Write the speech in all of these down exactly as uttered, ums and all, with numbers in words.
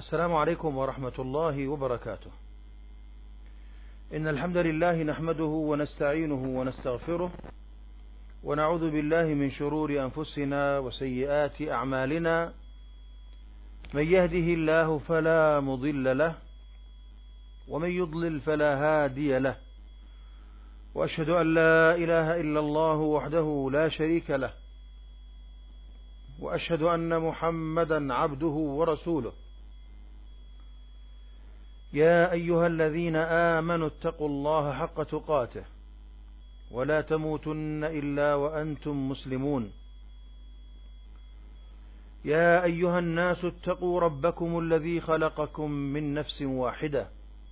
السلام عليكم ورحمة الله وبركاته. إن الحمد لله نحمده ونستعينه ونستغفره، ونعوذ بالله من شرور أنفسنا وسيئات أعمالنا. من يهده الله فلا مضل له، ومن يضلل فلا هادي له، وأشهد أن لا إله إلا الله وحده لا شريك له، وأشهد أن محمدا عبده ورسوله. يا أيها الذين آمنوا اتقوا الله حق تقاته ولا تموتن إلا وأنتم مسلمون. يا أيها الناس اتقوا ربكم الذي خلقكم من نفس واحدة،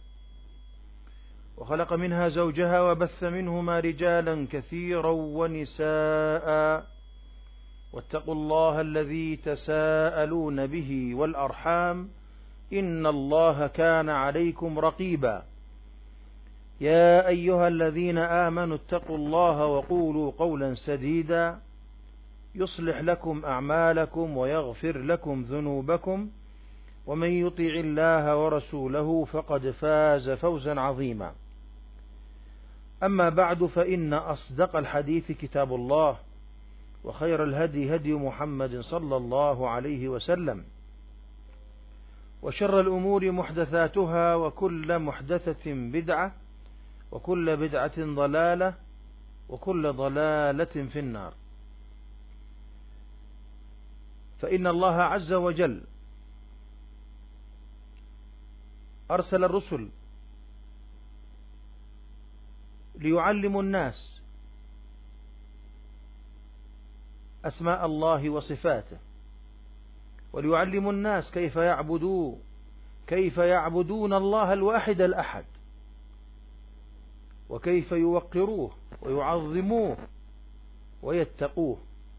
وخلق منها زوجها وبث منهما رجالا كثيرا ونساء، واتقوا الله الذي تساءلون به والأرحام إن الله كان عليكم رقيبا. يا أيها الذين آمنوا اتقوا الله وقولوا قولا سديدا يصلح لكم أعمالكم ويغفر لكم ذنوبكم، ومن يطع الله ورسوله فقد فاز فوزا عظيما. أما بعد، فإن أصدق الحديث كتاب الله، وخير الهدي هدي محمد صلى الله عليه وسلم، وشر الأمور محدثاتها، وكل محدثة بدعة، وكل بدعة ضلالة، وكل ضلالة في النار. فإن الله عز وجل أرسل الرسل ليعلموا الناس أسماء الله وصفاته، وليعلموا الناس كيف يعبدوا كيف يعبدون الله الواحد الأحد، وكيف يوقروه ويعظموه ويتقوه.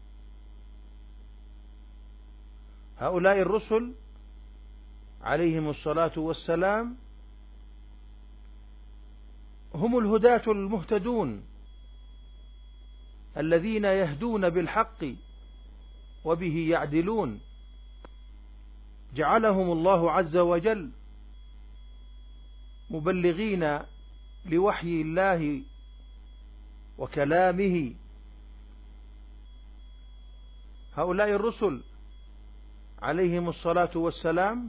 هؤلاء الرسل عليهم الصلاة والسلام هم الهداة المهتدون الذين يهدون بالحق وبه يعدلون. جعلهم الله عز وجل مبلغين لوحي الله وكلامه. هؤلاء الرسل عليهم الصلاة والسلام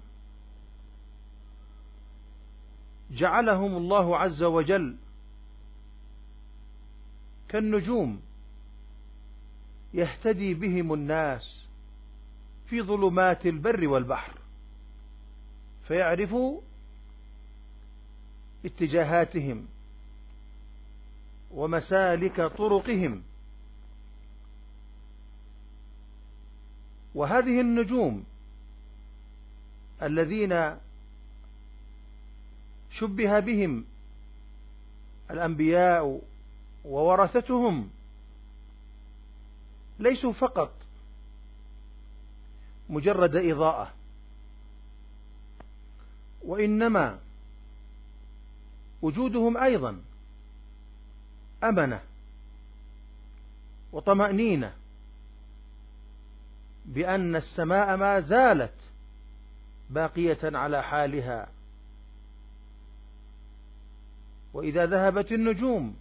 جعلهم الله عز وجل كالنجوم يهتدي بهم الناس في ظلمات البر والبحر، فيعرفوا اتجاهاتهم ومسالك طرقهم. وهذه النجوم الذين شبه بهم الأنبياء وورثتهم ليسوا فقط مجرد إضاءة، وإنما وجودهم أيضا أمنة وطمأنينة بأن السماء ما زالت باقية على حالها، وإذا ذهبت النجوم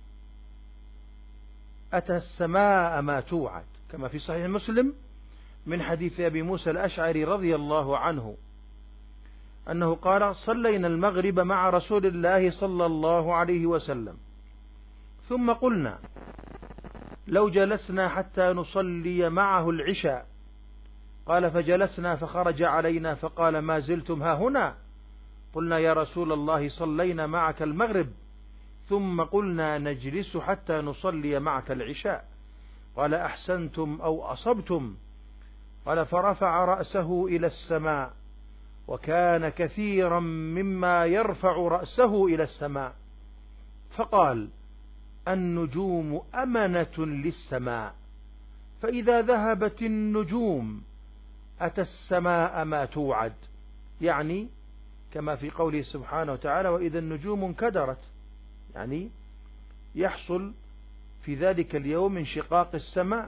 أتى السماء ما توعد، كما في صحيح مسلم من حديث أبي موسى الأشعري رضي الله عنه أنه قال: صلينا المغرب مع رسول الله صلى الله عليه وسلم، ثم قلنا لو جلسنا حتى نصلي معه العشاء. قال: فجلسنا فخرج علينا فقال: ما زلتم ها هنا؟ قلنا: يا رسول الله صلينا معك المغرب ثم قلنا نجلس حتى نصلي معك العشاء. قال: أحسنتم أو أصبتم. قال: فرفع رأسه إلى السماء، وكان كثيرا مما يرفع رأسه إلى السماء، فقال: النجوم أمنة للسماء، فإذا ذهبت النجوم أتى السماء ما توعد. يعني كما في قوله سبحانه وتعالى: وإذا النجوم انكدرت، يعني يحصل في ذلك اليوم انشقاق السماء،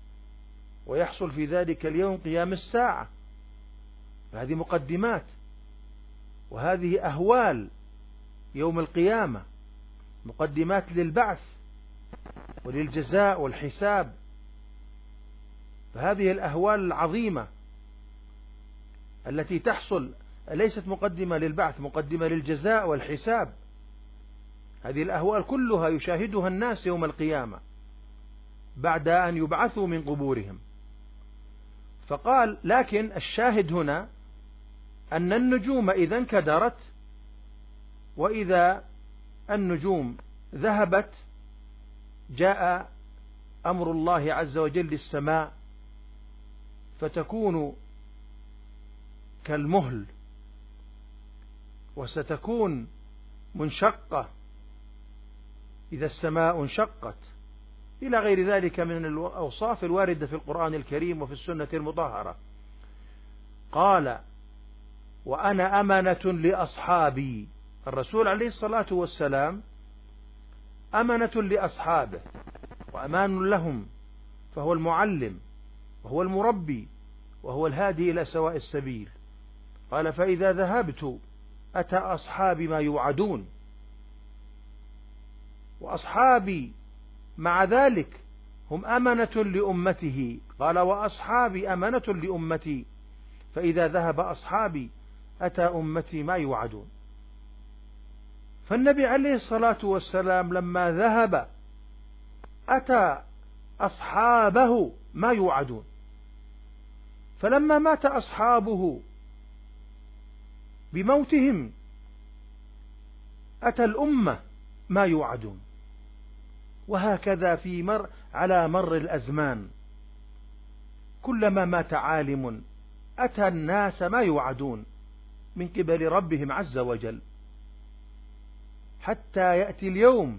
ويحصل في ذلك اليوم قيام الساعة. هذه مقدمات وهذه أهوال يوم القيامة، مقدمات للبعث وللجزاء والحساب. فهذه الأهوال العظيمة التي تحصل ليست مقدمة للبعث، مقدمة للجزاء والحساب. هذه الأهوال كلها يشاهدها الناس يوم القيامة بعد أن يبعثوا من قبورهم. فقال: لكن الشاهد هنا أن النجوم إذا انكدرت، وإذا النجوم ذهبت، جاء أمر الله عز وجل للسماء فتكون كالمهل، وستكون منشقة إذا السماء انشقت، إلى غير ذلك من الأوصاف الواردة في القرآن الكريم وفي السنة المطهرة. قال: وأنا أمنة لأصحابي. الرسول عليه الصلاة والسلام أمنة لأصحابه وأمان لهم، فهو المعلم وهو المربي وهو الهادي إلى سواء السبيل. قال: فإذا ذهبت أتى أصحابي ما يوعدون. وأصحابي مع ذلك هم أمنة لأمته. قال: وأصحابي أمنة لأمتي، فإذا ذهب أصحابي أتى أمتي ما يوعدون. فالنبي عليه الصلاة والسلام لما ذهب أتى أصحابه ما يوعدون، فلما مات أصحابه بموتهم أتى الأمة ما يوعدون. وهكذا في مر على مر الأزمان، كلما مات عالم أتى الناس ما يوعدون من قبل ربهم عز وجل، حتى يأتي اليوم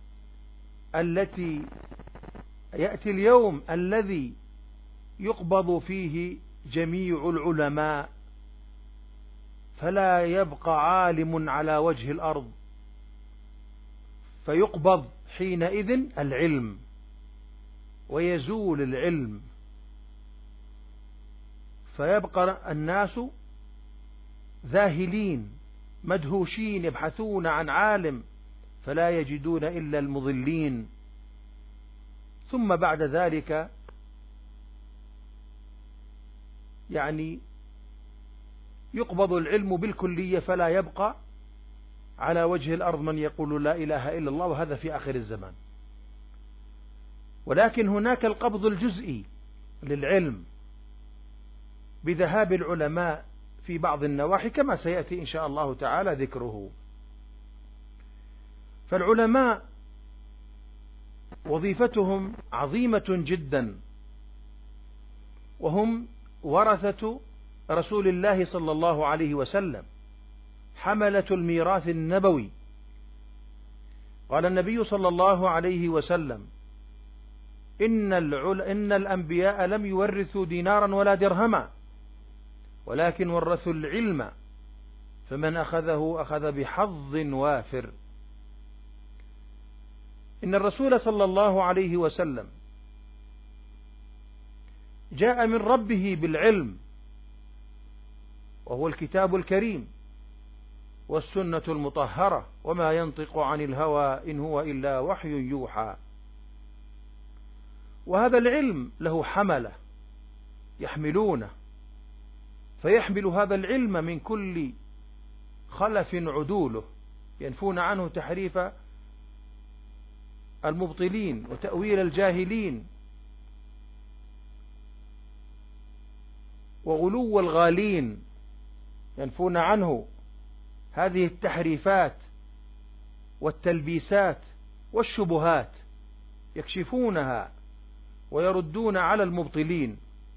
التي يأتي اليوم الذي يقبض فيه جميع العلماء، فلا يبقى عالم على وجه الأرض، فيقبض حينئذ العلم ويزول العلم، فيبقى الناس ذاهلين مدهوشين يبحثون عن عالم فلا يجدون إلا المضلين. ثم بعد ذلك يعني يقبض العلم بالكلية، فلا يبقى على وجه الأرض من يقول لا إله إلا الله، وهذا في آخر الزمان. ولكن هناك القبض الجزئي للعلم بذهاب العلماء في بعض النواحي، كما سيأتي إن شاء الله تعالى ذكره. فالعلماء وظيفتهم عظيمة جدا، وهم ورثة رسول الله صلى الله عليه وسلم، حملة الميراث النبوي. قال النبي صلى الله عليه وسلم: إن, العل... إن الأنبياء لم يورثوا دينارا ولا درهما، ولكن ورثوا العلم، فمن أخذه أخذ بحظ وافر. إن الرسول صلى الله عليه وسلم جاء من ربه بالعلم، وهو الكتاب الكريم والسنة المطهرة، وما ينطق عن الهوى إن هو إلا وحي يوحى. وهذا العلم له حملة يحملونه، فيحمل هذا العلم من كل خلف عدوله، ينفون عنه تحريف المبطلين وتأويل الجاهلين وغلو الغالين، ينفون عنه هذه التحريفات والتلبيسات والشبهات، يكشفونها ويردون على المبطلين.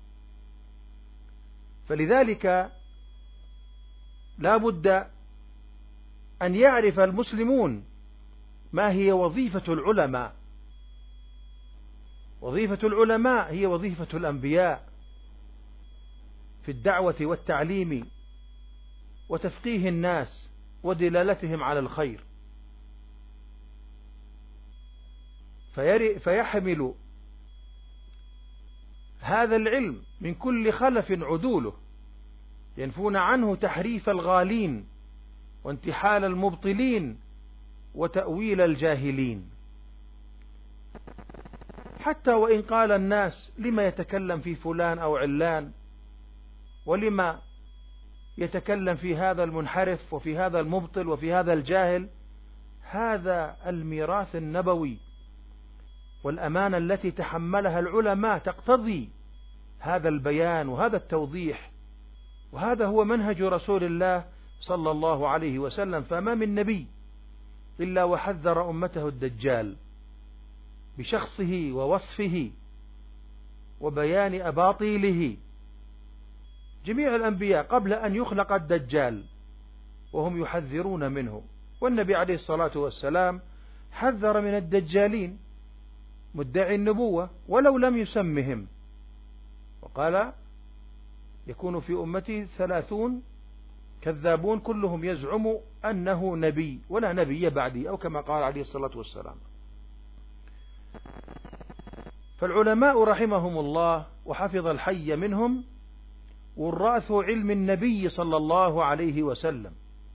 فلذلك لا بد أن يعرف المسلمون ما هي وظيفة العلماء. وظيفة العلماء هي وظيفة الأنبياء في الدعوة والتعليم وتفقيه الناس ودلالتهم على الخير، فيحمل هذا العلم من كل خلف عدوله، ينفون عنه تحريف الغالين وانتحال المبطلين وتأويل الجاهلين. حتى وإن قال الناس لما يتكلم في فلان أو علان، ولما يتكلم في هذا المنحرف وفي هذا المبطل وفي هذا الجاهل، هذا الميراث النبوي والأمانة التي تحملها العلماء تقتضي هذا البيان وهذا التوضيح، وهذا هو منهج رسول الله صلى الله عليه وسلم. فما من نبي إلا وحذر أمته الدجال بشخصه ووصفه وبيان أباطيله. جميع الأنبياء قبل أن يخلق الدجال وهم يحذرون منه، والنبي عليه الصلاة والسلام حذر من الدجالين مدعي النبوة ولو لم يسمهم، وقال يكون في أمتي ثلاثون كذابون كلهم يزعم أنه نبي ولا نبي بعدي، أو كما قال عليه الصلاة والسلام. فالعلماء رحمهم الله وحفظ الحي منهم وراث علم النبي صلى الله عليه وسلم.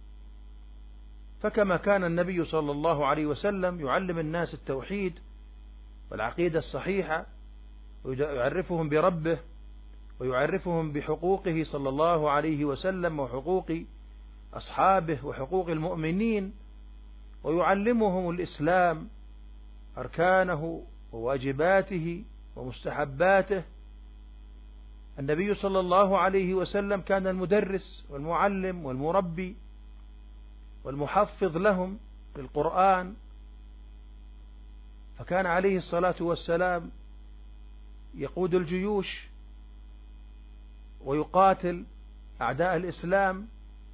فكما كان النبي صلى الله عليه وسلم يعلم الناس التوحيد والعقيدة الصحيحة ويعرفهم بربه ويعرفهم بحقوقه صلى الله عليه وسلم وحقوق أصحابه وحقوق المؤمنين، ويعلمهم الإسلام أركانه وواجباته ومستحباته، النبي صلى الله عليه وسلم كان المدرس والمعلم والمربي والمحفظ لهم للقرآن. فكان عليه الصلاة والسلام يقود الجيوش ويقاتل أعداء الإسلام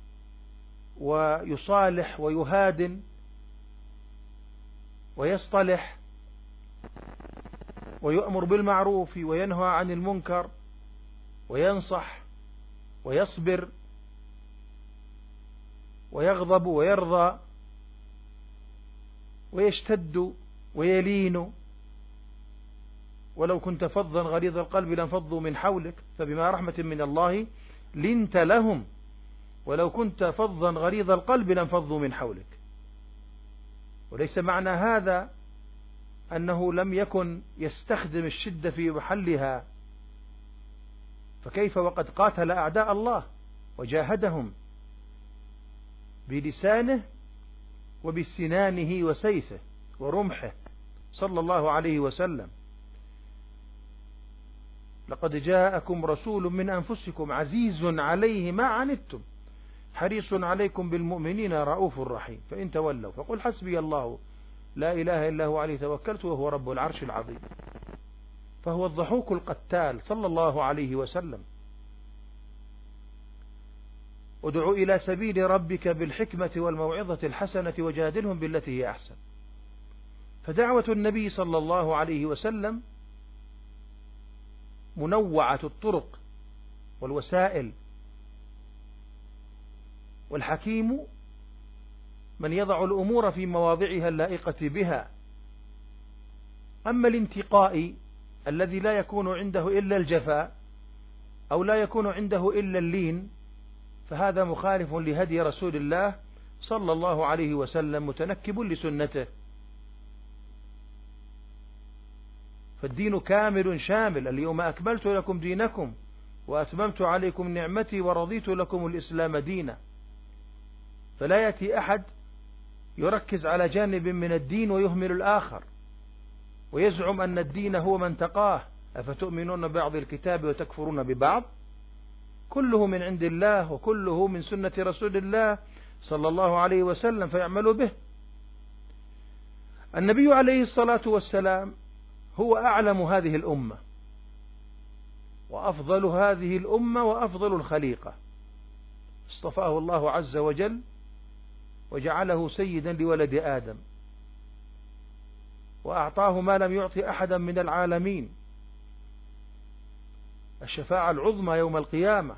ويصالح ويهادن ويصطلح ويؤمر بالمعروف وينهى عن المنكر وينصح ويصبر ويغضب ويرضى ويشتد ويلين. ولو كنت فظا غليظ القلب لانفضوا من حولك فبما رحمة من الله لنت لهم ولو كنت فظا غليظ القلب لانفضوا من حولك. وليس معنى هذا أنه لم يكن يستخدم الشدة في محلها، فكيف وقد قاتل أعداء الله وجاهدهم بلسانه وبسنانه وسيفه ورمحه صلى الله عليه وسلم. لقد جاءكم رسول من أنفسكم عزيز عليه ما عنتم حريص عليكم بالمؤمنين رؤوف رحيم، فإن تولوا فقل حسبي الله لا إله إلا هو عليه توكلت وهو رب العرش العظيم. فهو الضحوك القتال صلى الله عليه وسلم. ادع إلى سبيل ربك بالحكمة والموعظة الحسنة وجادلهم بالتي هي أحسن. فدعوة النبي صلى الله عليه وسلم منوعة الطرق والوسائل، والحكيم من يضع الأمور في مواضعها اللائقة بها. أما الانتقاء الذي لا يكون عنده إلا الجفاء أو لا يكون عنده إلا اللين فهذا مخالف لهدي رسول الله صلى الله عليه وسلم متنكب لسنته. فالدين كامل شامل، اليوم أكملت لكم دينكم وأتممت عليكم نعمتي ورضيت لكم الإسلام دينا. فلا يأتي أحد يركز على جانب من الدين ويهمل الآخر ويزعم أن الدين هو من تقاه. أفتؤمنون ببعض الكتاب وتكفرون ببعض؟ كله من عند الله وكله من سنة رسول الله صلى الله عليه وسلم فيعمل به. النبي عليه الصلاة والسلام هو أعلم هذه الأمة وأفضل هذه الأمة وأفضل الخليقة، اصطفاه الله عز وجل وجعله سيدا لولد آدم وأعطاه ما لم يعطي أحدا من العالمين، الشفاعة العظمى يوم القيامة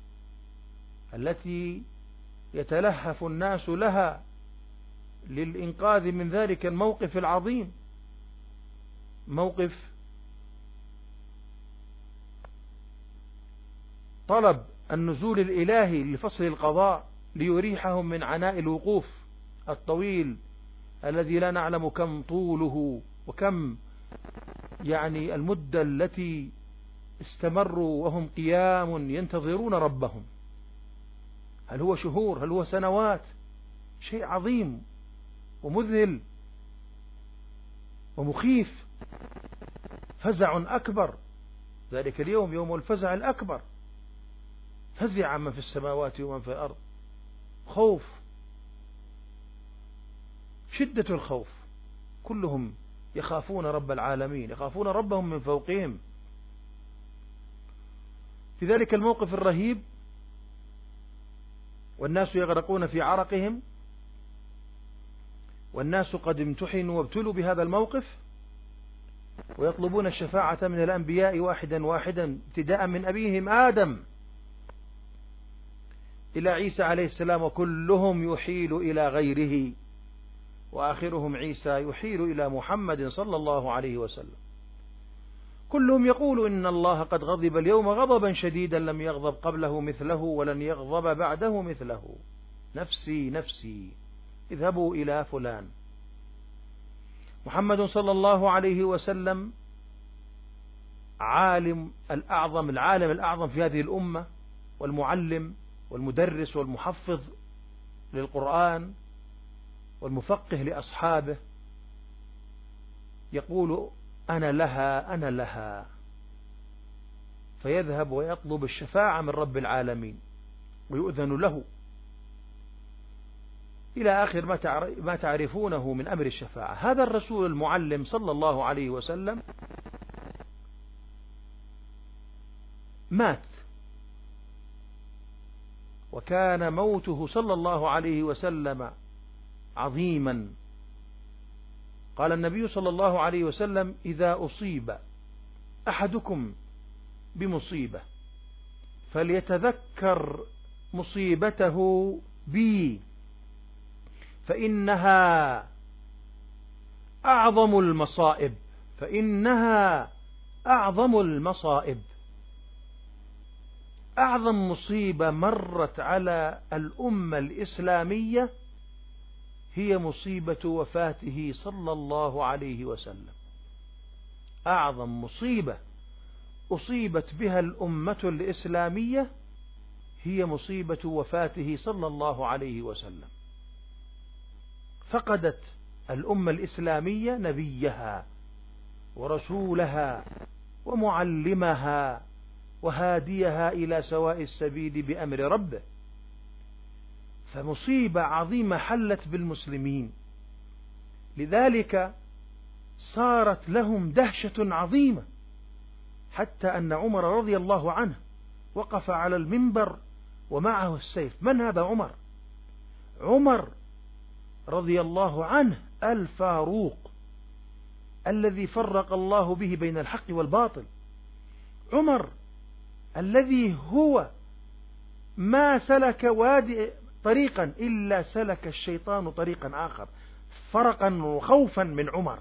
التي يتلهف الناس لها للإنقاذ من ذلك الموقف العظيم، موقف طلب النزول الإلهي لفصل القضاء ليريحهم من عناء الوقوف الطويل الذي لا نعلم كم طوله وكم يعني المدة التي استمروا وهم قيام ينتظرون ربهم. هل هو شهور؟ هل هو سنوات؟ شيء عظيم ومذهل ومخيف، فزع أكبر. ذلك اليوم يوم الفزع الأكبر، فزع من في السماوات ومن في الأرض، خوف، شدة الخوف، كلهم يخافون رب العالمين، يخافون ربهم من فوقهم. في ذلك الموقف الرهيب والناس يغرقون في عرقهم، والناس قد امتحنوا وابتلوا بهذا الموقف، ويطلبون الشفاعة من الأنبياء واحدا واحدا ابتداء من أبيهم آدم إلى عيسى عليه السلام، وكلهم يحيل إلى غيره، وآخرهم عيسى يحيل إلى محمد صلى الله عليه وسلم. كلهم يقول إن الله قد غضب اليوم غضبا شديدا لم يغضب قبله مثله ولن يغضب بعده مثله، نفسي نفسي اذهبوا إلى فلان. محمد صلى الله عليه وسلم عالم الأعظم، العالم الأعظم في هذه الأمة، والمعلم والمدرس والمحفظ للقرآن والمفقه لأصحابه، يقول أنا لها أنا لها، فيذهب ويطلب الشفاعة من رب العالمين ويؤذن له إلى آخر ما تعرفونه من أمر الشفاعة. هذا الرسول المعلم صلى الله عليه وسلم مات، وكان موته صلى الله عليه وسلم عظيما. قال النبي صلى الله عليه وسلم إذا أصيب أحدكم بمصيبة فليتذكر مصيبته بي فإنها أعظم المصائب، فإنها أعظم المصائب. أعظم مصيبة مرت على الأمة الإسلامية هي مصيبة وفاته صلى الله عليه وسلم. أعظم مصيبة أصيبت بها الأمة الإسلامية هي مصيبة وفاته صلى الله عليه وسلم. فقدت الأمة الإسلامية نبيها ورسولها ومعلمها وهاديها إلى سواء السبيل بأمر ربه. فمصيبة عظيمة حلت بالمسلمين، لذلك صارت لهم دهشة عظيمة، حتى أن عمر رضي الله عنه وقف على المنبر ومعه السيف. من هذا عمر؟ عمر رضي الله عنه الفاروق الذي فرق الله به بين الحق والباطل، عمر الذي هو ما سلك وادي طريقا إلا سلك الشيطان طريقا آخر، فرقا وخوفا من عمر.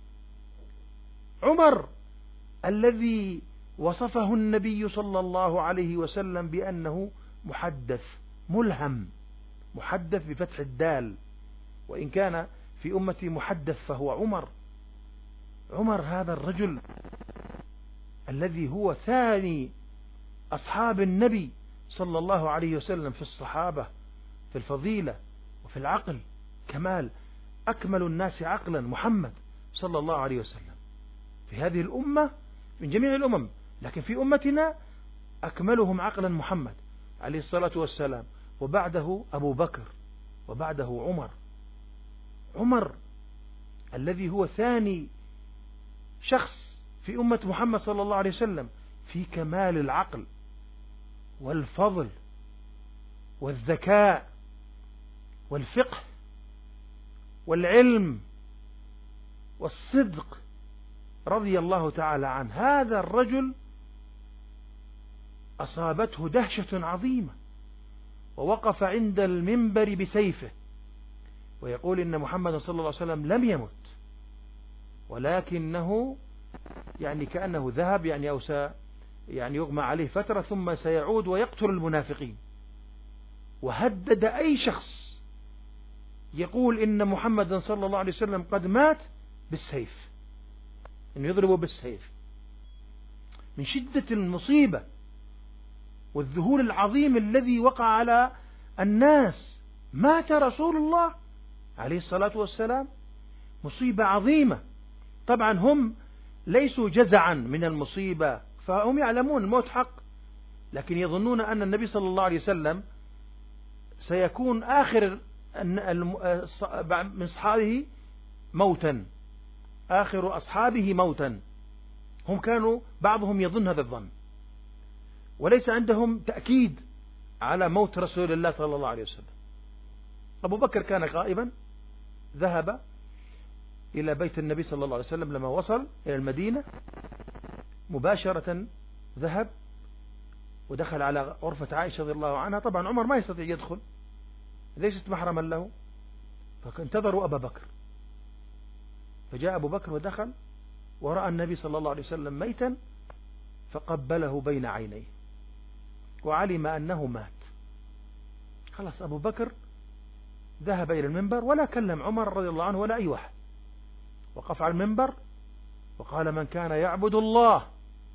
عمر الذي وصفه النبي صلى الله عليه وسلم بأنه محدث ملهم، محدث بفتح الدال، وإن كان في أمتي محدث فهو عمر. عمر هذا الرجل الذي هو ثاني أصحاب النبي صلى الله عليه وسلم في الصحابة، في الفضيلة وفي العقل كمال، أكمل الناس عقلا محمد صلى الله عليه وسلم في هذه الأمة من جميع الأمم، لكن في أمتنا أكملهم عقلا محمد عليه الصلاة والسلام، وبعده أبو بكر، وبعده عمر. عمر الذي هو ثاني شخص في أمة محمد صلى الله عليه وسلم في كمال العقل والفضل والذكاء والفقه والعلم والصدق، رضي الله تعالى عنه. هذا الرجل أصابته دهشة عظيمة، ووقف عند المنبر بسيفه ويقول إن محمد صلى الله عليه وسلم لم يمت، ولكنه يعني كأنه ذهب يعني أو سا يعني يغمى عليه فترة ثم سيعود ويقتل المنافقين. وهدد أي شخص يقول إن محمدا صلى الله عليه وسلم قد مات بالسيف، إنه يضربه بالسيف من شدة المصيبة والذهول العظيم الذي وقع على الناس. مات رسول الله عليه الصلاة والسلام، مصيبة عظيمة. طبعا هم ليسوا جزعا من المصيبة، فهم يعلمون الموت حق، لكن يظنون أن النبي صلى الله عليه وسلم سيكون آخر من أصحابه موتا، آخر أصحابه موتا. هم كانوا بعضهم يظن هذا الظن، وليس عندهم تأكيد على موت رسول الله صلى الله عليه وسلم. أبو بكر كان غائبا، ذهب إلى بيت النبي صلى الله عليه وسلم. لما وصل إلى المدينة مباشرة ذهب ودخل على غرفة عائشة رضي الله عنها. طبعا عمر ما يستطيع يدخل، ليست محرما له، فانتظروا أبا بكر. فجاء أبو بكر ودخل ورأى النبي صلى الله عليه وسلم ميتا، فقبله بين عينيه وعلم أنه مات. خلاص أبو بكر ذهب إلى المنبر ولا كلم عمر رضي الله عنه ولا أي واحد، وقف على المنبر وقال: من كان يعبد الله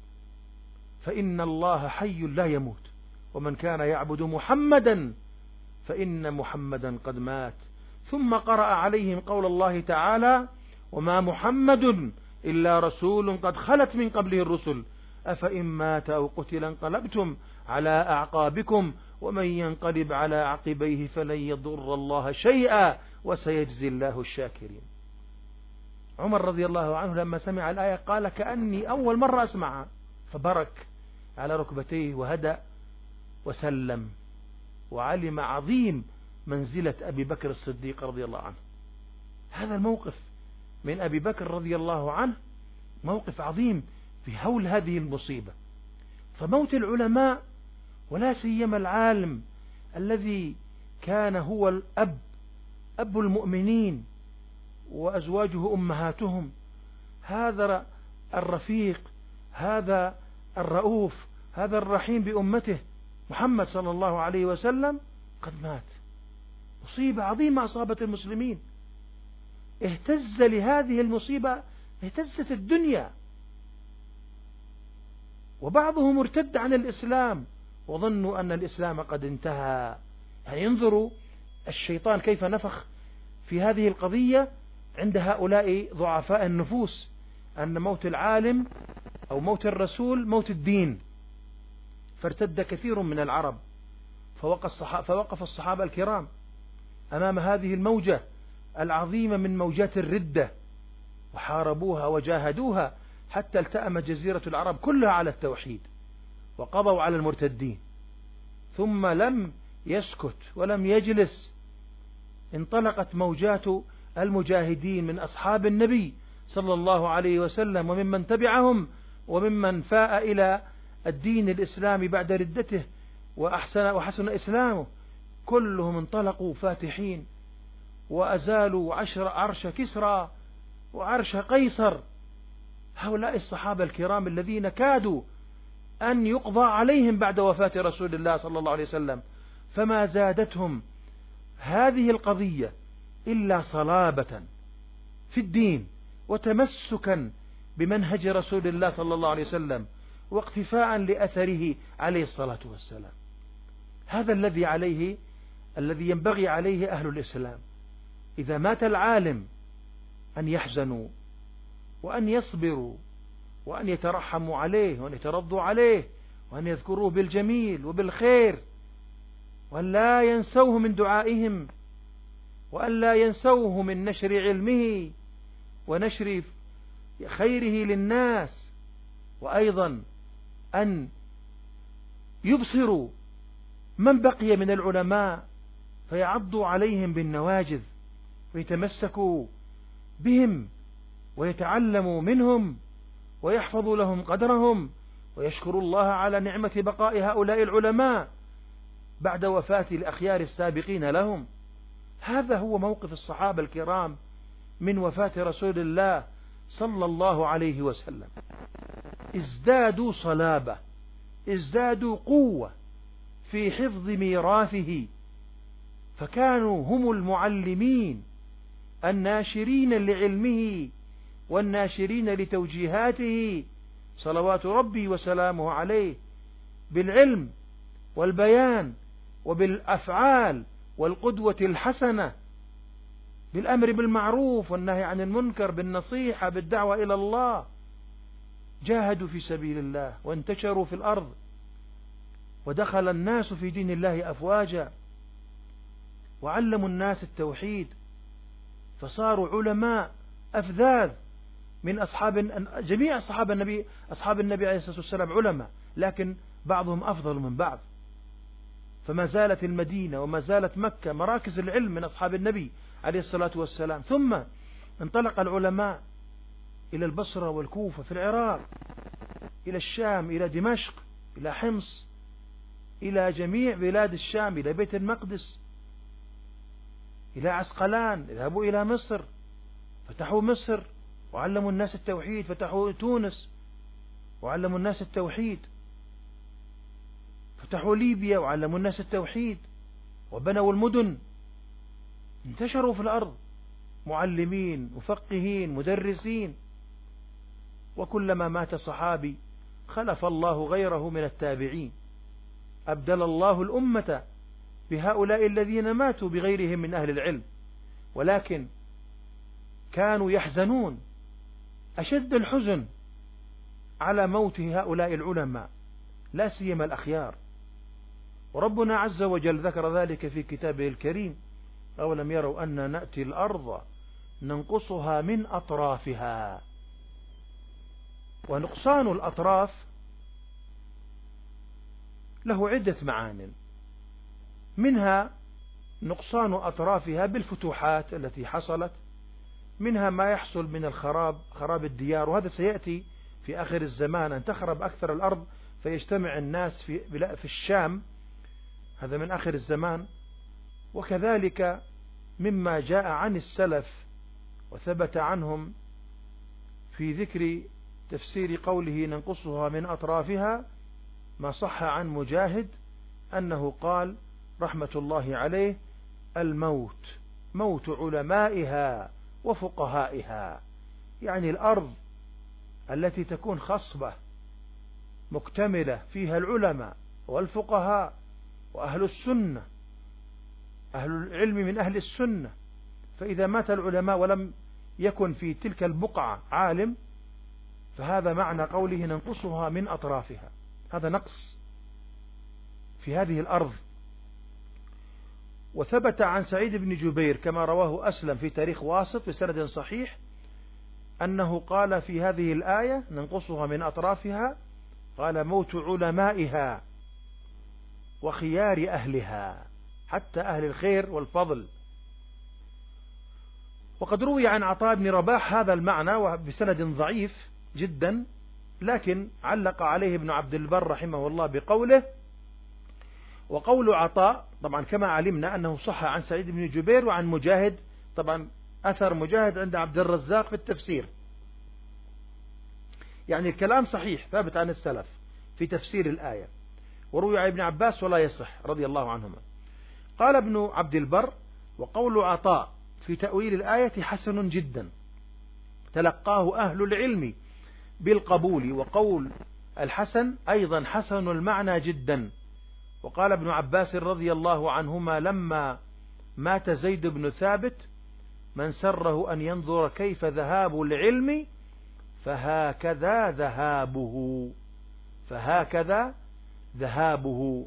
فإن الله حي لا يموت، ومن كان يعبد محمدا فإن محمدا قد مات. ثم قرأ عليهم قول الله تعالى: وما محمد إلا رسول قد خلت من قبله الرسل أفإن مات أو قتل انقلبتم على أعقابكم ومن ينقلب على عقبيه فلن يضر الله شيئا وسيجزي الله الشاكرين. عمر رضي الله عنه لما سمع الآية قال: كأني أول مرة أسمعها، فبرك على ركبتيه وهدأ وسلم، وعلم عظيم منزلة أبي بكر الصديق رضي الله عنه. هذا الموقف من أبي بكر رضي الله عنه موقف عظيم في هول هذه المصيبة. فموت العلماء، ولا سيما العالم الذي كان هو الأب، أب المؤمنين وأزواجه أمهاتهم، هذا الرفيق، هذا الرؤوف، هذا الرحيم بأمته محمد صلى الله عليه وسلم قد مات. مصيبة عظيمة أصابت المسلمين، اهتز لهذه المصيبة اهتزت الدنيا، وبعضهم ارتد عن الإسلام وظنوا أن الإسلام قد انتهى. يعني انظروا الشيطان كيف نفخ في هذه القضية عند هؤلاء ضعفاء النفوس، أن موت العالم أو موت الرسول موت الدين. فارتد كثير من العرب، فوقف الصحابة الكرام أمام هذه الموجة العظيمة من موجات الردة، وحاربوها وجاهدوها حتى التأم جزيرة العرب كلها على التوحيد وقضوا على المرتدين. ثم لم يسكت ولم يجلس، انطلقت موجات المجاهدين من أصحاب النبي صلى الله عليه وسلم وممن تبعهم وممن فاء إلى الدين الإسلامي بعد ردته وأحسن وحسن إسلامه، كلهم انطلقوا فاتحين وأزالوا عشر عرش كسرى وعرش قيصر. هؤلاء الصحابة الكرام الذين كادوا أن يقضى عليهم بعد وفاة رسول الله صلى الله عليه وسلم، فما زادتهم هذه القضية إلا صلابة في الدين وتمسكا بمنهج رسول الله صلى الله عليه وسلم واقتفاء لأثره عليه الصلاة والسلام. هذا الذي عليه الذي ينبغي عليه أهل الإسلام. إذا مات العالم أن يحزنوا وأن يصبروا وأن يترحموا عليه وأن يترضوا عليه وأن يذكروه بالجميل وبالخير، وأن لا ينسوه من دعائهم، وأن لا ينسوه من نشر علمه ونشر خيره للناس، وأيضا أن يبصروا من بقي من العلماء فيعضوا عليهم بالنواجذ ويتمسكوا بهم ويتعلموا منهم ويحفظوا لهم قدرهم ويشكروا الله على نعمة بقاء هؤلاء العلماء بعد وفاة الأخيار السابقين لهم. هذا هو موقف الصحابة الكرام من وفاة رسول الله صلى الله عليه وسلم. ازدادوا صلابة، ازدادوا قوة في حفظ ميراثه فكانوا هم المعلمين الناشرين لعلمه والناشرين لتوجيهاته صلوات ربي وسلامه عليه، بالعلم والبيان وبالأفعال والقدوة الحسنة، بالأمر بالمعروف والنهي عن المنكر، بالنصيحة، بالدعوة إلى الله. جاهدوا في سبيل الله وانتشروا في الأرض، ودخل الناس في دين الله أفواجا، وعلموا الناس التوحيد، فصاروا علماء أفذاذ من أصحاب جميع أصحاب النبي أصحاب النبي عليه الصلاة والسلام علماء، لكن بعضهم أفضل من بعض. فما زالت المدينة وما زالت مكة مراكز العلم من أصحاب النبي عليه الصلاة والسلام. ثم انطلق العلماء إلى البصرة والكوفة في العراق، إلى الشام، إلى دمشق، إلى حمص، إلى جميع بلاد الشام، إلى بيت المقدس، إلى عسقلان، ذهبوا إلى مصر، فتحوا مصر وعلموا الناس التوحيد، فتحوا تونس وعلموا الناس التوحيد، فتحوا ليبيا وعلموا الناس التوحيد، وبنوا المدن، انتشروا في الأرض معلمين مفقهين مدرسين. وكلما مات صحابي خلف الله غيره من التابعين، أبدل الله الأمة بهؤلاء الذين ماتوا بغيرهم من أهل العلم، ولكن كانوا يحزنون أشد الحزن على موت هؤلاء العلماء، لا سيما الأخيار. وربنا عز وجل ذكر ذلك في كتابه الكريم: أولم يروا أن نأتي الأرض ننقصها من أطرافها. ونقصان الأطراف له عدة معان، منها نقصان أطرافها بالفتوحات التي حصلت، منها ما يحصل من الخراب، خراب الديار، وهذا سيأتي في آخر الزمان أن تخرب أكثر الأرض فيجتمع الناس في, في الشام، هذا من آخر الزمان. وكذلك مما جاء عن السلف وثبت عنهم في ذكر تفسير قوله ننقصها من أطرافها، ما صح عن مجاهد أنه قال رحمة الله عليه: الموت موت علمائها وفقهائها، يعني الأرض التي تكون خصبة مكتملة فيها العلماء والفقهاء وأهل السنة، أهل العلم من أهل السنة، فإذا مات العلماء ولم يكن في تلك البقعة عالم، فهذا معنى قوله ننقصها من أطرافها، هذا نقص في هذه الأرض. وثبت عن سعيد بن جبير كما رواه أسلم في تاريخ واسط بسند صحيح أنه قال في هذه الآية ننقصها من أطرافها، قال: موت علمائها وخيار أهلها، حتى أهل الخير والفضل. وقد روي عن عطاء بن رباح هذا المعنى بسند ضعيف جدا، لكن علق عليه ابن عبد البر رحمه الله بقوله: وقول عطاء طبعا كما علمنا أنه صح عن سعيد بن جبير وعن مجاهد، طبعا أثر مجاهد عند عبد الرزاق في التفسير، يعني الكلام صحيح ثابت عن السلف في تفسير الآية. وروي عن ابن عباس ولا يصح رضي الله عنهما. قال ابن عبد البر: وقول عطاء في تأويل الآية حسن جدا، تلقاه أهل العلم بالقبول، وقول الحسن أيضا حسن المعنى جدا. وقال ابن عباس رضي الله عنهما لما مات زيد بن ثابت: من سره أن ينظر كيف ذهاب العلم فهكذا ذهابه، فهكذا ذهابه.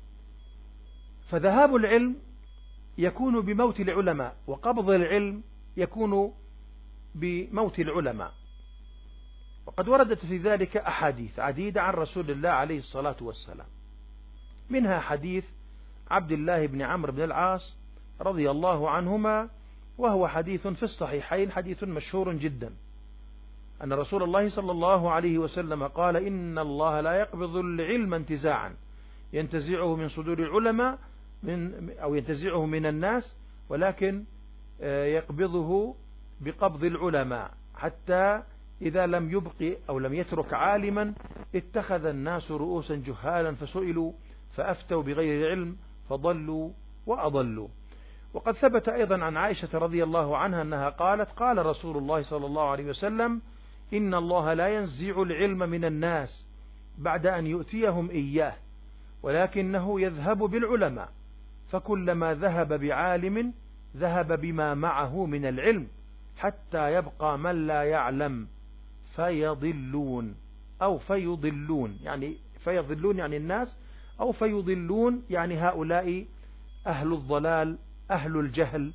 فذهاب العلم يكون بموت العلماء، وقبض العلم يكون بموت العلماء. وقد وردت في ذلك أحاديث عديدة عن رسول الله عليه الصلاة والسلام، منها حديث عبد الله بن عمرو بن العاص رضي الله عنهما، وهو حديث في الصحيحين، حديث مشهور جدا، أن رسول الله صلى الله عليه وسلم قال: إن الله لا يقبض العلم انتزاعا ينتزعه من صدور العلماء من أو ينتزعه من الناس، ولكن يقبضه بقبض العلماء، حتى إذا لم يبق أو لم يترك عالما اتخذ الناس رؤوسا جهالا فسئلوا فأفتوا بغير علم فضلوا وأضلوا. وقد ثبت أيضا عن عائشة رضي الله عنها أنها قالت قال رسول الله صلى الله عليه وسلم إن الله لا ينزع العلم من الناس بعد أن يؤتيهم إياه ولكنه يذهب بالعلماء فكلما ذهب بعالم ذهب بما معه من العلم حتى يبقى من لا يعلم فيضلون أو فيضلون يعني فيضلون يعني الناس أو فيضلون يعني هؤلاء أهل الضلال أهل الجهل.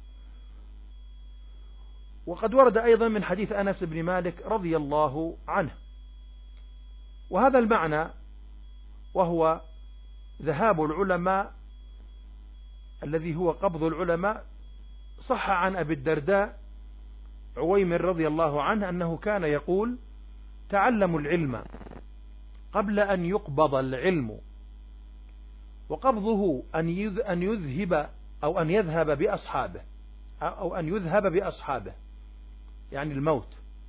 وقد ورد أيضا من حديث أنس بن مالك رضي الله عنه وهذا المعنى وهو ذهاب العلماء الذي هو قبض العلماء صح عن أبي الدرداء عويمر رضي الله عنه أنه كان يقول تعلموا العلم قبل أن يقبض العلم وقبضه أن يذهب أو أن يذهب بأصحابه أو أن يذهب بأصحابه يعني الموت.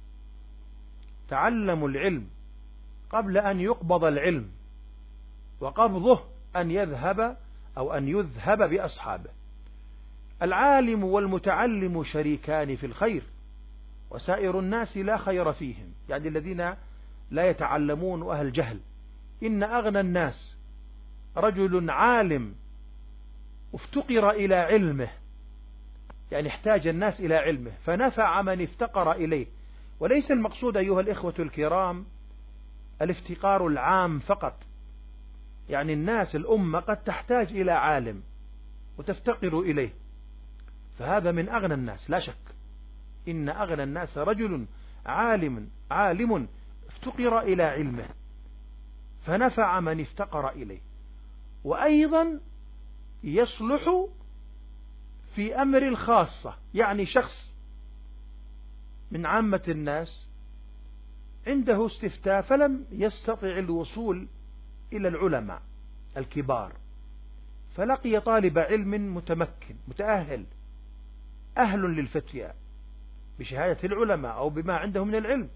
تعلموا العلم قبل أن يقبض العلم وقبضه أن يذهب أو أن يذهب بأصحابه. العالم والمتعلم شريكان في الخير وسائر الناس لا خير فيهم يعني الذين لا يتعلمون وأهل جهل. إن أغنى الناس رجل عالم افتقر إلى علمه يعني احتاج الناس إلى علمه فنفع من افتقر إليه. وليس المقصود أيها الإخوة الكرام الافتقار العام فقط يعني الناس الأمة قد تحتاج إلى عالم وتفتقر إليه فهذا من أغنى الناس لا شك. إن أغنى الناس رجل عالم عالم افتقر إلى علمه فنفع من افتقر إليه. وأيضا يصلح في أمر الخاصة يعني شخص من عامة الناس عنده استفتاء فلم يستطع الوصول إلى العلماء الكبار فلقي طالب علم متمكن متأهل أهل للفتيا بشهادة العلماء أو بما عنده من العلم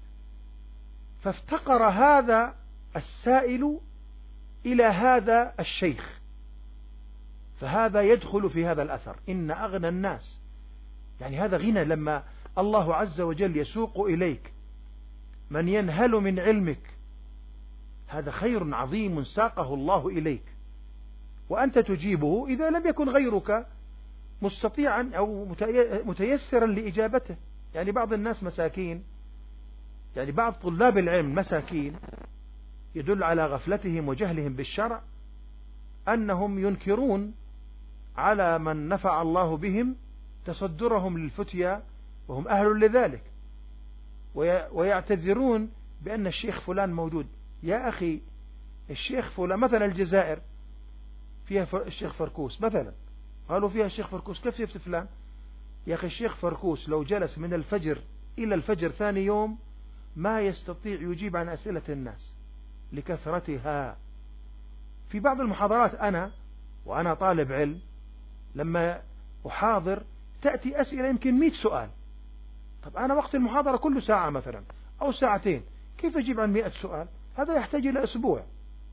فافتقر هذا السائل إلى هذا الشيخ فهذا يدخل في هذا الأثر. إن أغنى الناس يعني هذا غنى لما الله عز وجل يسوق إليك من ينهل من علمك هذا خير عظيم ساقه الله إليك وأنت تجيبه إذا لم يكن غيرك مستطيعا أو متيسرا لإجابته. يعني بعض الناس مساكين يعني بعض طلاب العلم مساكين يدل على غفلتهم وجهلهم بالشرع أنهم ينكرون على من نفع الله بهم تصدرهم للفتيا وهم أهل لذلك ويعتذرون بأن الشيخ فلان موجود. يا أخي الشيخ فلان مثلا الجزائر فيها الشيخ فركوس مثلا قالوا فيها الشيخ فركوس كيف يفتي فلان؟ يا أخي الشيخ فركوس لو جلس من الفجر إلى الفجر ثاني يوم ما يستطيع يجيب عن أسئلة الناس لكثرتها. في بعض المحاضرات أنا وأنا طالب علم لما أحاضر تأتي أسئلة يمكن مئة سؤال. طب أنا وقت المحاضرة كله ساعة مثلا أو ساعتين كيف أجيب عن مئة سؤال؟ هذا يحتاج إلى أسبوع.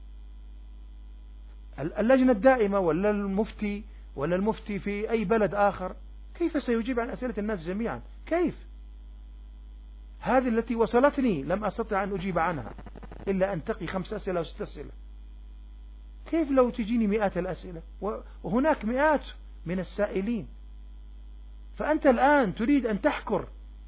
اللجنة الدائمة ولا المفتي ولا المفتي في أي بلد آخر كيف سيجيب عن أسئلة الناس جميعا؟ كيف؟ هذه التي وصلتني لم أستطع أن أجيب عنها إلا أن تقي خمس أسئلة وست أسئلة. كيف لو تجيني مئات الأسئلة وهناك مئات من السائلين؟ فأنت الآن تريد أن تحكر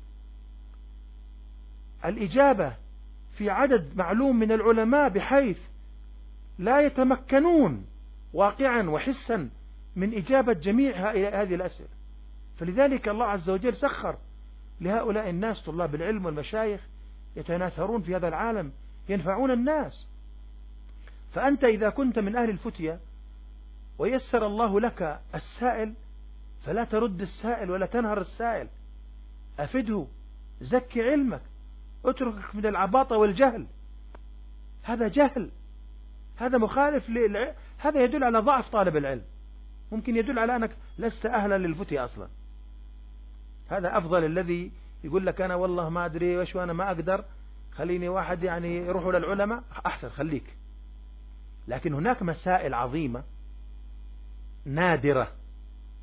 الإجابة في عدد معلوم من العلماء بحيث لا يتمكنون واقعا وحسا من إجابة جميع هذه الأسئلة. فلذلك الله عز وجل سخر لهؤلاء الناس طلاب العلم والمشايخ يتناثرون في هذا العالم ينفعون الناس. فأنت إذا كنت من أهل الفتية ويسر الله لك السائل فلا ترد السائل ولا تنهر السائل، أفده، زكي علمك، اتركك من العباطة والجهل. هذا جهل، هذا مخالف للع... هذا يدل على ضعف طالب العلم، ممكن يدل على أنك لست أهلا للفتية أصلا. هذا أفضل الذي يقول لك أنا والله ما أدري وش وأنا ما أقدر، خليني واحد يعني يروحوا للعلماء، أحسن خليك. لكن هناك مسائل عظيمة نادرة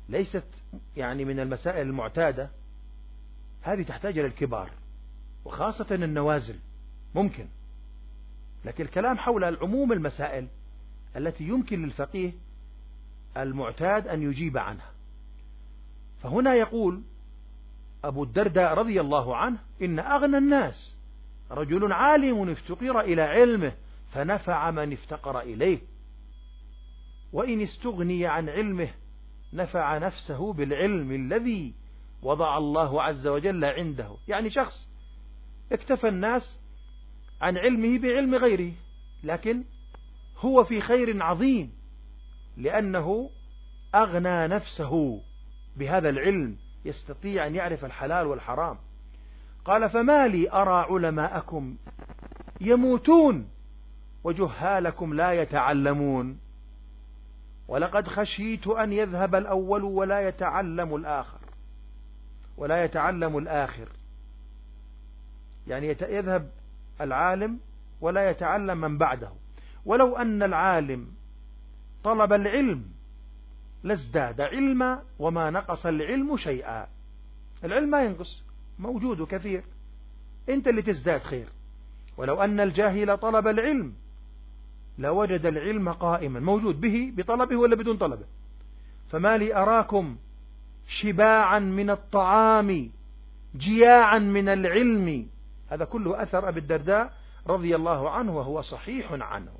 ليست يعني من المسائل المعتادة، هذه تحتاج إلى الكبار وخاصة النوازل ممكن، لكن الكلام حول العموم المسائل التي يمكن للفقيه المعتاد أن يجيب عنها. فهنا يقول أبو الدرداء رضي الله عنه: إن أغنى الناس رجل عالم افتقر إلى علمه فنفع من افتقر إليه، وإن استغني عن علمه نفع نفسه بالعلم الذي وضع الله عز وجل عنده. يعني شخص اكتفى الناس عن علمه بعلم غيره، لكن هو في خير عظيم لأنه أغنى نفسه بهذا العلم، يستطيع أن يعرف الحلال والحرام. قال: فما لي أرى علماءكم يموتون وجهالكم لا يتعلمون، ولقد خشيت أن يذهب الأول ولا يتعلم الآخر ولا يتعلم الآخر. يعني يذهب العالم ولا يتعلم من بعده. ولو أن العالم طلب العلم لازداد علما وما نقص العلم شيئا. العلم ما ينقص، موجود كثير، أنت اللي تزداد خير. ولو أن الجاهل طلب العلم لوجد العلم قائما، موجود به بطلبه ولا بدون طلبه. فما لي أراكم شباعا من الطعام جياعا من العلم. هذا كله أثر أبي الدرداء رضي الله عنه وهو صحيح عنه.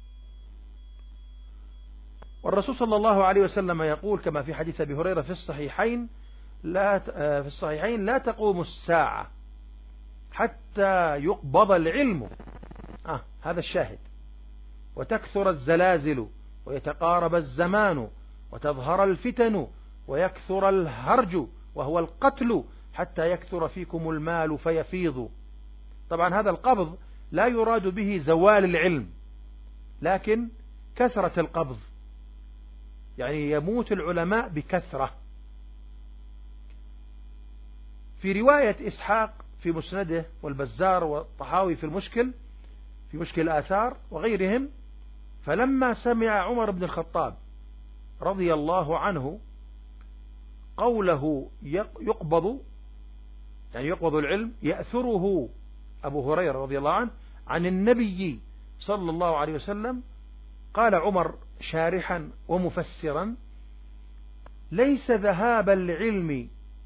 والرسول صلى الله عليه وسلم يقول كما في حديث أبي هريرة في الصحيحين لا في الصحيحين: لا تقوم الساعة حتى يقبض العلم، آه هذا الشاهد، وتكثر الزلازل ويتقارب الزمان وتظهر الفتن ويكثر الهرج وهو القتل حتى يكثر فيكم المال فيفيض. طبعا هذا القبض لا يراد به زوال العلم، لكن كثرة القبض، يعني يموت العلماء بكثرة. في رواية إسحاق في مسنده والبزار والطحاوي في المشكل في مشكل آثار وغيرهم: فلما سمع عمر بن الخطاب رضي الله عنه قوله يقبض، يعني يقبض العلم، يأثره أبو هريرة رضي الله عنه عن النبي صلى الله عليه وسلم، قال عمر شارحا ومفسرا: ليس ذهاب العلم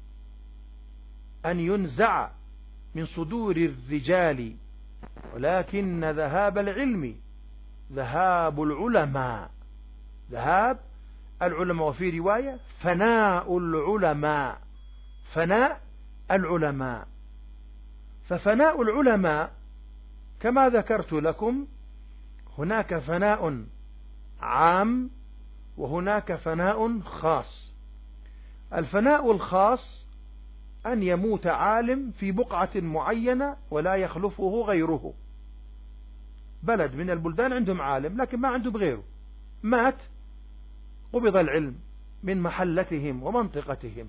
أن ينزع من صدور الرجال، ولكن ذهاب العلم ذهاب العلماء، ذهاب العلماء. وفي رواية: فناء العلماء، فناء العلماء. ففناء العلماء كما ذكرت لكم، هناك فناء عام وهناك فناء خاص. الفناء الخاص أن يموت عالم في بقعة معينة ولا يخلفه غيره. بلد من البلدان عندهم عالم لكن ما عندهم غيره، مات قبض العلم من محلتهم ومنطقتهم.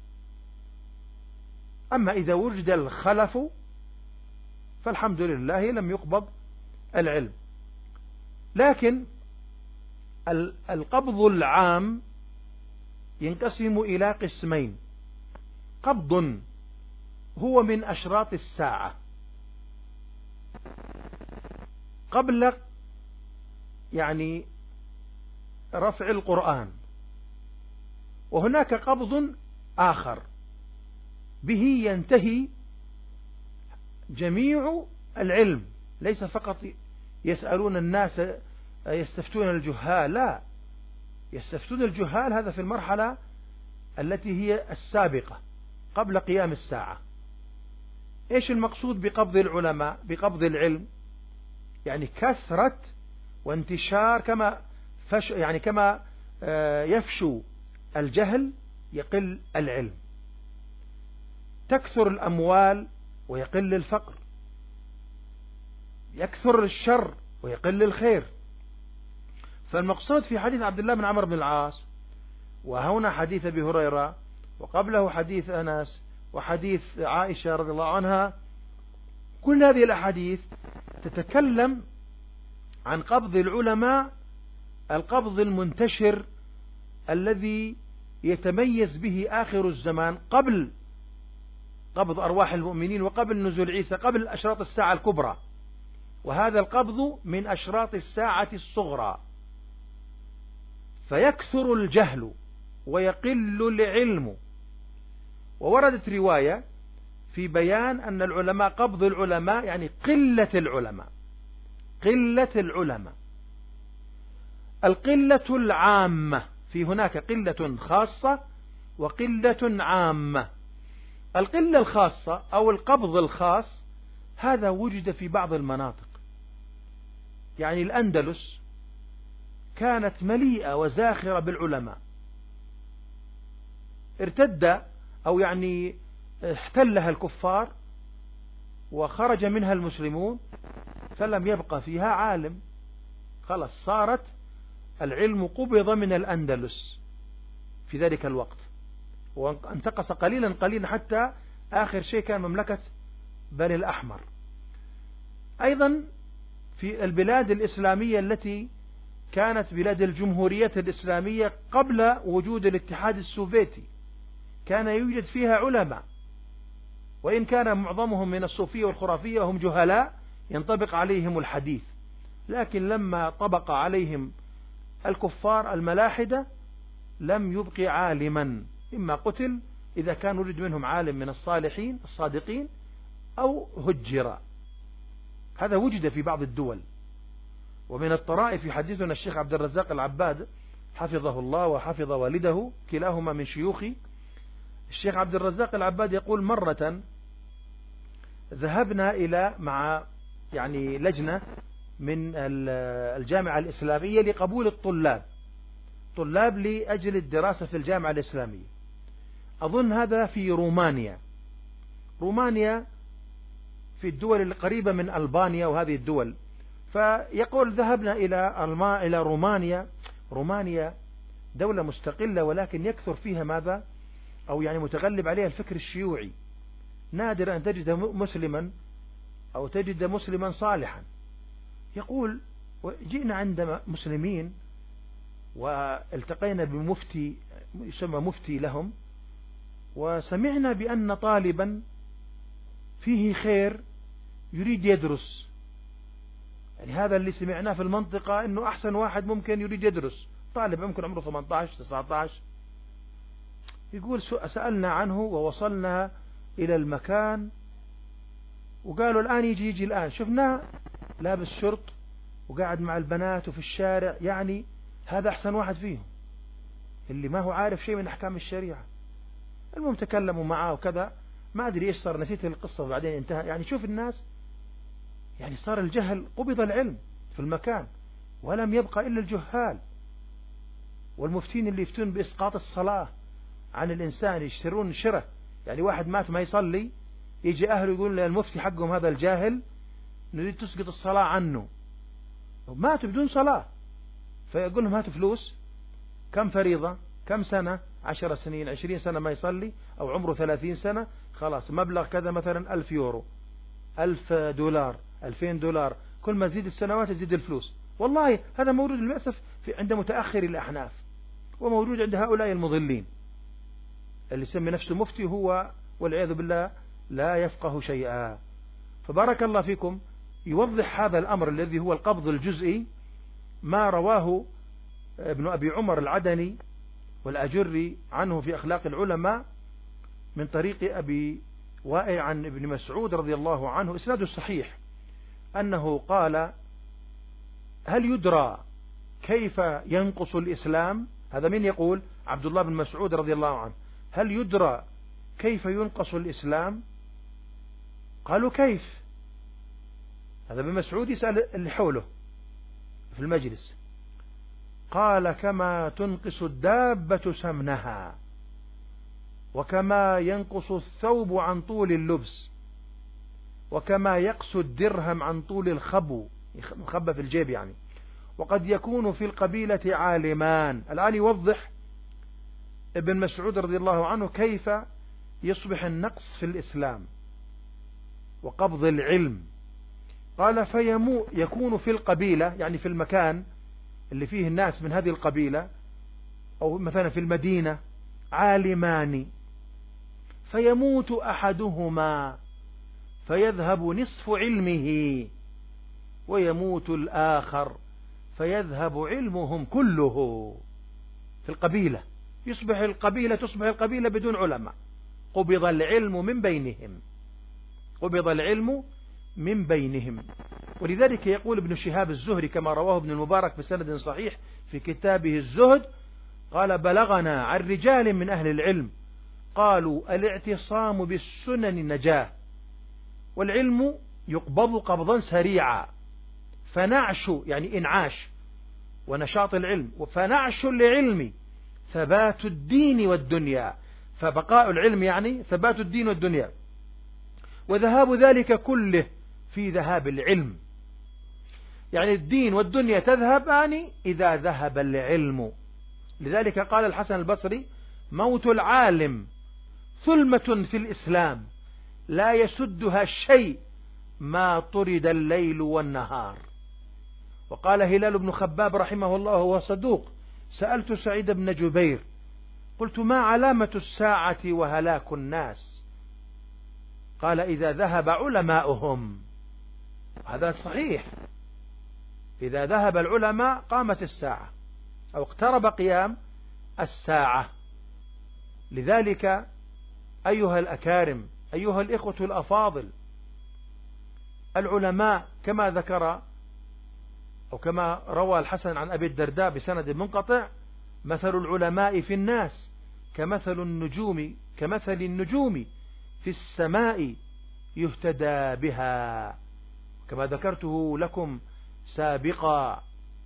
أما إذا وجد الخلف فالحمد لله لم يقبض العلم. لكن القبض العام ينقسم إلى قسمين: قبض هو من أشراط الساعة قبل يعني رفع القرآن، وهناك قبض آخر به ينتهي جميع العلم، ليس فقط يسألون الناس يستفتون الجهال، لا، يستفتون الجهال هذا في المرحلة التي هي السابقة قبل قيام الساعة. إيش المقصود بقبض العلماء بقبض العلم؟ يعني كثرة وانتشار، كما فش يعني كما يفشو الجهل يقل العلم، تكثر الأموال ويقل الفقر، يكثر الشر ويقل الخير. فالمقصود في حديث عبد الله بن عمرو بن العاص، وهنا حديث أبي هريرة، وقبله حديث أنس وحديث عائشة رضي الله عنها، كل هذه الأحاديث تتكلم عن قبض العلماء، القبض المنتشر الذي يتميز به آخر الزمان قبل قبض أرواح المؤمنين وقبل نزول عيسى، قبل أشراط الساعة الكبرى، وهذا القبض من أشراط الساعة الصغرى. فيكثر الجهل ويقل العلم. ووردت رواية في بيان أن العلماء، قبض العلماء يعني قلة العلماء، قلة العلماء، القلة العامة، في هناك قلة خاصة وقلة عامة. القلة الخاصة أو القبض الخاص هذا وجد في بعض المناطق، يعني الأندلس كانت مليئة وزاخرة بالعلماء، ارتد أو يعني احتلها الكفار وخرج منها المسلمون، فلم يبقى فيها عالم، خلاص صارت العلم قبض من الأندلس في ذلك الوقت، وانتقص قليلا قليلا حتى آخر شيء كان مملكة بني الأحمر. أيضا في البلاد الإسلامية التي كانت بلاد الجمهورية الإسلامية قبل وجود الاتحاد السوفيتي كان يوجد فيها علماء، وإن كان معظمهم من الصوفية والخرافية وهم جهلاء ينطبق عليهم الحديث، لكن لما طبق عليهم الكفار الملاحدة لم يبقي عالما، إما قتل إذا كان وجد منهم عالم من الصالحين الصادقين أو هجر. هذا وجد في بعض الدول. ومن الطرائف يحدثنا الشيخ عبد الرزاق العباد حفظه الله وحفظ والده، كلاهما من شيوخي. الشيخ عبد الرزاق العباد يقول: مرة ذهبنا إلى مع يعني لجنة من الجامعة الإسلامية لقبول الطلاب طلاب لأجل الدراسة في الجامعة الإسلامية، أظن هذا في رومانيا. رومانيا في الدول القريبة من ألبانيا وهذه الدول. فيقول: ذهبنا إلى الماء إلى رومانيا. رومانيا دولة مستقلة ولكن يكثر فيها ماذا أو يعني متغلب عليها الفكر الشيوعي، نادر أن تجد مسلما أو تجد مسلما صالحا. يقول: جئنا عند مسلمين والتقينا بمفتي يسمى مفتي لهم، وسمعنا بأن طالبا فيه خير يريد يدرس، يعني هذا اللي سمعناه في المنطقة أنه أحسن واحد ممكن يريد يدرس، طالب ممكن عمره ثمانية عشر تسعة عشر. يقول: سألنا عنه ووصلنا إلى المكان وقالوا الآن يجي يجي الآن شفناه لابس شرط وقاعد مع البنات وفي الشارع، يعني هذا أحسن واحد فيهم اللي ما هو عارف شيء من أحكام الشريعة. المهم تكلموا معاه وكذا، ما أدري إيش صار، نسيت القصة وبعدين انتهى. يعني شوف الناس، يعني صار الجهل، قبض العلم في المكان ولم يبقى إلا الجهال والمفتين اللي يفتون بإسقاط الصلاة عن الإنسان، يشترون شره. يعني واحد مات ما يصلي، يجي أهله يقول للمفتي حقهم هذا الجاهل نريد تسقط الصلاة عنه، ماتوا بدون صلاة، فيقول لهم هاتوا فلوس، كم فريضة، كم سنة، عشر سنين عشرين سنة ما يصلي، أو عمره ثلاثين سنة، خلاص مبلغ كذا مثلا ألف يورو، ألف دولار، ألفين دولار، كل ما تزيد السنوات تزيد الفلوس. والله هذا موجود للأسف في عند متأخر الأحناف، وموجود عند هؤلاء المضلين اللي يسمي نفسه مفتي هو والعياذ بالله لا يفقه شيئا. فبارك الله فيكم. يوضح هذا الأمر الذي هو القبض الجزئي ما رواه ابن أبي عمر العدني والأجري عنه في أخلاق العلماء من طريق أبي وائل عن ابن مسعود رضي الله عنه، إسناده صحيح، أنه قال: هل يدرى كيف ينقص الإسلام؟ هذا من يقول؟ عبد الله بن مسعود رضي الله عنه. هل يدرى كيف ينقص الإسلام؟ قالوا: كيف؟ هذا ابن مسعود يسأل اللي حوله في المجلس. قال: كما تنقص الدابة سمنها، وكما ينقص الثوب عن طول اللبس، وكما يقسو الدرهم عن طول الخبو، الخبة في الجيب يعني. وقد يكون في القبيلة عالمان. الآن يوضح ابن مسعود رضي الله عنه كيف يصبح النقص في الإسلام وقبض العلم. قال: فيمو يكون في القبيلة، يعني في المكان اللي فيه الناس من هذه القبيلة، أو مثلا في المدينة عالمان فيموت أحدهما فيذهب نصف علمه ويموت الآخر فيذهب علمهم كله. في القبيلة يصبح القبيلة تصبح القبيلة بدون علماء، قبض العلم من بينهم، قبض العلم من بينهم. ولذلك يقول ابن شهاب الزهري كما رواه ابن المبارك بسند صحيح في كتابه الزهد، قال: بلغنا عن رجال من أهل العلم قالوا الاعتصام بالسنن نجاة، والعلم يقبض قبضا سريعا، فنعش يعني إنعاش ونشاط العلم، فنعش العلم ثبات الدين والدنيا، فبقاء العلم يعني ثبات الدين والدنيا، وذهاب ذلك كله في ذهاب العلم، يعني الدين والدنيا تذهبان إذا ذهب العلم. لذلك قال الحسن البصري: موت العالم ثلمة في الإسلام لا يسدها شيء ما طرد الليل والنهار. وقال هلال بن خباب رحمه الله وهو صدوق: سألت سعيد بن جبير قلت: ما علامة الساعة وهلاك الناس؟ قال: إذا ذهب علماؤهم. هذا صحيح، إذا ذهب العلماء قامت الساعة أو اقترب قيام الساعة. لذلك أيها الأكارم، أيها الإخوة الأفاضل، العلماء كما ذكر أو كما روى الحسن عن أبي الدرداء بسند منقطع: مثل العلماء في الناس كمثل النجوم كمثل النجوم في السماء يهتدى بها، كما ذكرته لكم سابقا.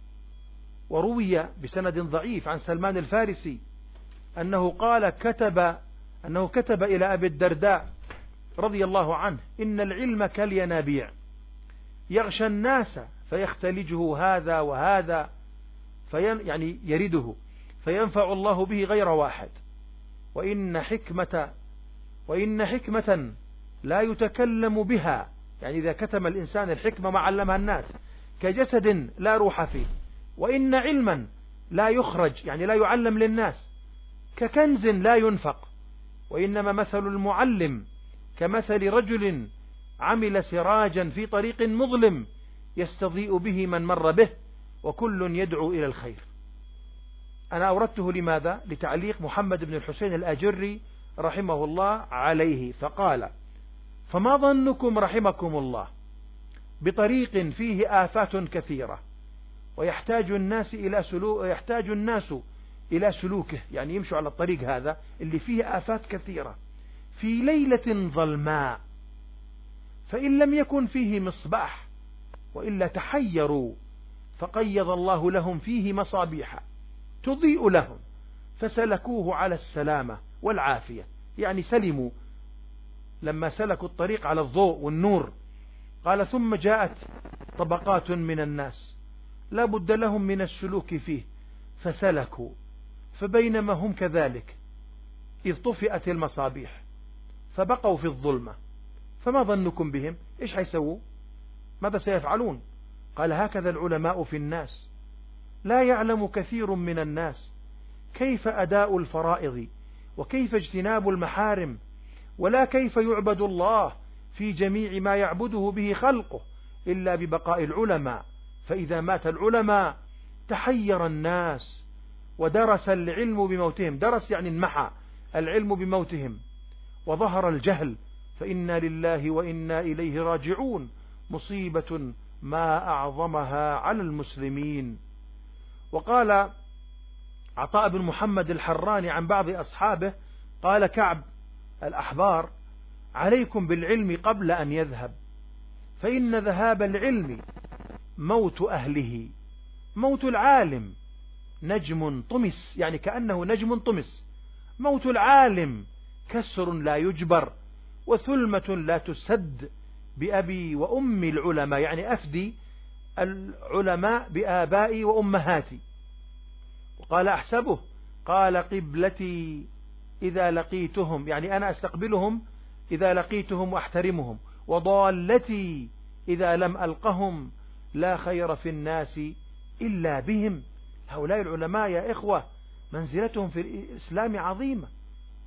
وروي بسند ضعيف عن سلمان الفارسي أنه قال كتب أنه كتب إلى أبي الدرداء رضي الله عنه: إن العلم كالينابيع يغشى الناس فيختلجه هذا وهذا فين يعني يرده فينفع الله به غير واحد، وإن حكمة وإن حكمة لا يتكلم بها، يعني إذا كتم الإنسان الحكمة ما علمها الناس، كجسد لا روح فيه. وإن علما لا يخرج يعني لا يعلم للناس، ككنز لا ينفق. وإنما مثل المعلم كمثل رجل عمل سراجا في طريق مظلم يستضيء به من مر به، وكل يدعو إلى الخير. أنا أوردته لماذا؟ لتعليق محمد بن الحسين الأجري رحمه الله عليه، فقال: فما ظنكم رحمكم الله بطريق فيه آفات كثيرة ويحتاج الناس إلى سلوك يحتاج الناس إلى سلوكه، يعني يمشوا على الطريق هذا اللي فيه آفات كثيرة، في ليلة ظلماء، فإن لم يكن فيه مصباح وإلا تحيروا، فقيض الله لهم فيه مصابيح تضيء لهم فسلكوه على السلامة والعافية، يعني سلموا لما سلكوا الطريق على الضوء والنور. قال: ثم جاءت طبقات من الناس لا بد لهم من السلوك فيه فسلكوا، فبينما هم كذلك إذ طفئت المصابيح فبقوا في الظلمة، فما ظنكم بهم؟ إيش حيسووا؟ ماذا سيفعلون؟ قال: هكذا العلماء في الناس، لا يعلم كثير من الناس كيف أداء الفرائض وكيف اجتناب المحارم، ولا كيف يعبد الله في جميع ما يعبده به خلقه إلا ببقاء العلماء، فإذا مات العلماء تحير الناس ودرس العلم بموتهم، درس يعني انمحى العلم بموتهم، وظهر الجهل، فإنا لله وإنا إليه راجعون، مصيبة ما أعظمها على المسلمين. وقال عطاء بن محمد الحراني عن بعض أصحابه، قال كعب الأحبار: عليكم بالعلم قبل أن يذهب، فإن ذهاب العلم موت أهله. موت العالم نجم طمس، يعني كأنه نجم طمس. موت العالم كسر لا يجبر، وثلمة لا تسد. بأبي وأمي العلماء، يعني أفدي العلماء بآبائي وأمهاتي. وقال أحسبه، قال: قبلتي إذا لقيتهم، يعني أنا أستقبلهم إذا لقيتهم وأحترمهم، وضالتي إذا لم ألقهم، لا خير في الناس إلا بهم. هؤلاء العلماء يا إخوة منزلتهم في الإسلام عظيمة،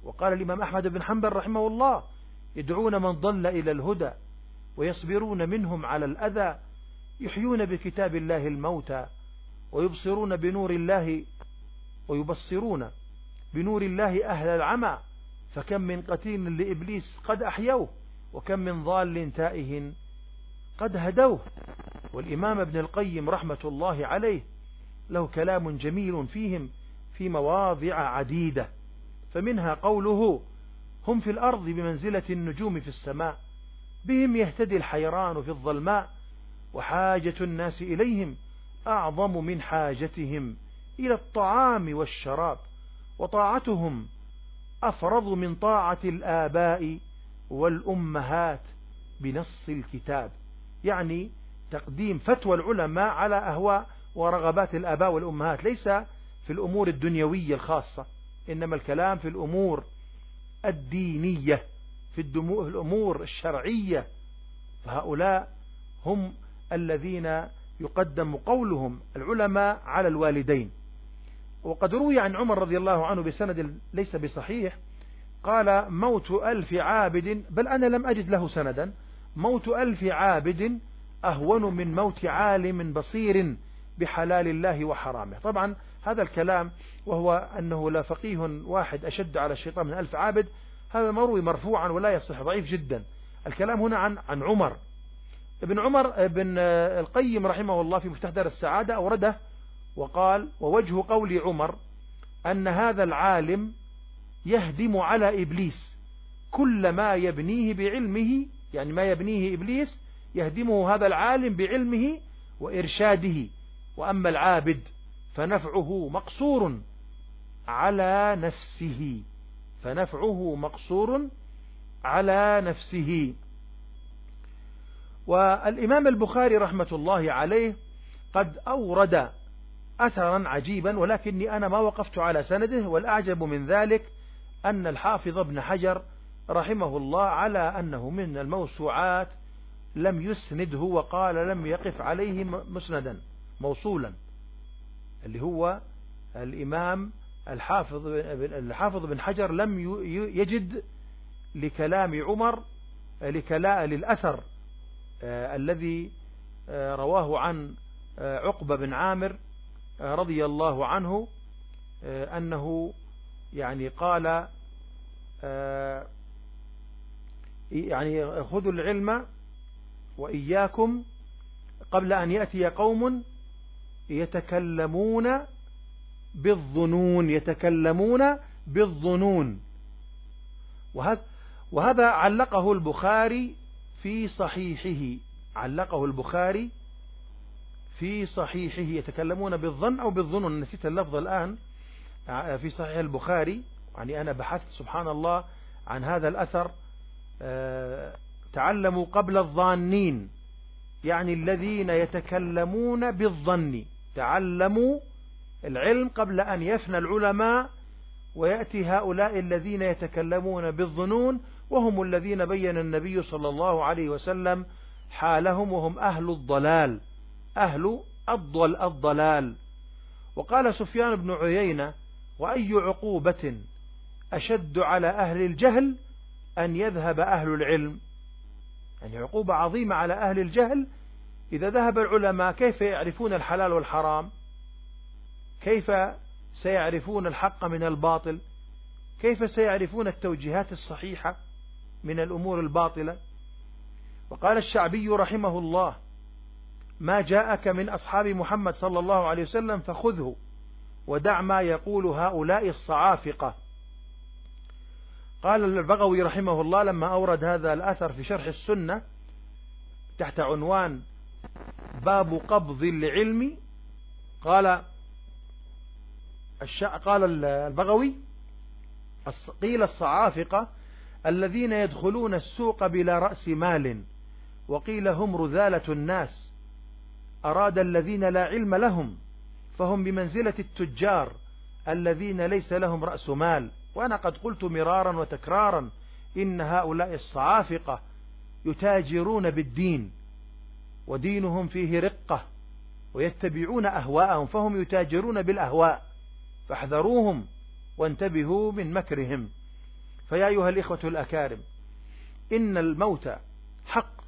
وقال الإمام أحمد بن حنبل رحمه الله: يدعون من ضل إلى الهدى ويصبرون منهم على الأذى، يحيون بكتاب الله الموتى ويبصرون بنور الله ويبصرون بنور الله أهل العمى، فكم من قتيل لإبليس قد أحيوه، وكم من ضال تائه قد هدوه. والإمام ابن القيم رحمة الله عليه له كلام جميل فيهم في مواضع عديدة، فمنها قوله: هم في الأرض بمنزلة النجوم في السماء، بهم يهتدي الحيران في الظلماء، وحاجة الناس إليهم أعظم من حاجتهم إلى الطعام والشراب، وطاعتهم أفرض من طاعة الآباء والأمهات بنص الكتاب. يعني تقديم فتوى العلماء على أهواء ورغبات الآباء والأمهات، ليس في الأمور الدنيوية الخاصة، إنما الكلام في الأمور الدينية، في الأمور الشرعية. فهؤلاء هم الذين يقدم قولهم العلماء على الوالدين. وقد روي عن عمر رضي الله عنه بسند ليس بصحيح قال: موت ألف عابد، بل أنا لم أجد له سندا، موت ألف عابد أهون من موت عالم بصير بحلال الله وحرامه. طبعا هذا الكلام، وهو أنه لا فقيه واحد أشد على الشيطان من ألف عابد، هذا مروي مرفوعا ولا يصح، ضعيف جدا. الكلام هنا عن عن عمر. ابن عمر ابن القيم رحمه الله في مفتاح دار السعادة أورده وقال: ووجه قول عمر أن هذا العالم يهدم على إبليس كل ما يبنيه بعلمه، يعني ما يبنيه إبليس يهدمه هذا العالم بعلمه وإرشاده، وأما العابد فنفعه مقصور على نفسه، فنفعه مقصور على نفسه. والإمام البخاري رحمة الله عليه قد أورد أثرا عجيبا، ولكني أنا ما وقفت على سنده، والأعجب من ذلك أن الحافظ ابن حجر رحمه الله على أنه من الموسوعات لم يسنده، وقال لم يقف عليه مسندا موصولا، اللي هو الإمام الحافظ الحافظ بن حجر لم يجد لكلام عمر لكلا للأثر آه الذي آه رواه عن آه عقبة بن عامر آه رضي الله عنه آه أنه يعني قال آه يعني خذوا العلم وإياكم قبل أن يأتي قوم يتكلمون بالظنون يتكلمون بالظنون وهذا وهذا علقه البخاري في صحيحه علقه البخاري في صحيحه يتكلمون بالظن أو بالظنون، نسيت اللفظ الآن، في صحيح البخاري. يعني أنا بحثت سبحان الله عن هذا الأثر، تعلموا قبل الظانين، يعني الذين يتكلمون بالظن، تعلموا العلم قبل أن يفنى العلماء ويأتي هؤلاء الذين يتكلمون بالظنون، وهم الذين بين النبي صلى الله عليه وسلم حالهم، وهم أهل الضلال أهل الضل الضلال. وقال سفيان بن عيينة: وأي عقوبة أشد على أهل الجهل أن يذهب أهل العلم. يعني عقوبة عظيمة على أهل الجهل. إذا ذهب العلماء كيف يعرفون الحلال والحرام؟ كيف سيعرفون الحق من الباطل؟ كيف سيعرفون التوجيهات الصحيحة من الأمور الباطلة؟ وقال الشعبي رحمه الله: ما جاءك من أصحاب محمد صلى الله عليه وسلم فخذه ودع ما يقول هؤلاء الصعافقة. قال البغوي رحمه الله لما أورد هذا الأثر في شرح السنة تحت عنوان باب قبض العلم، قال قال البغوي: قيل الصعافقة الذين يدخلون السوق بلا رأس مال، وقيل هم رذالة الناس، أراد الذين لا علم لهم، فهم بمنزلة التجار الذين ليس لهم رأس مال. وأنا قد قلت مرارا وتكرارا إن هؤلاء الصعافقة يتاجرون بالدين، ودينهم فيه رقة، ويتبعون أهواءهم، فهم يتاجرون بالأهواء، فاحذروهم وانتبهوا من مكرهم. فيا أيها الإخوة الأكارم، إن الموت حق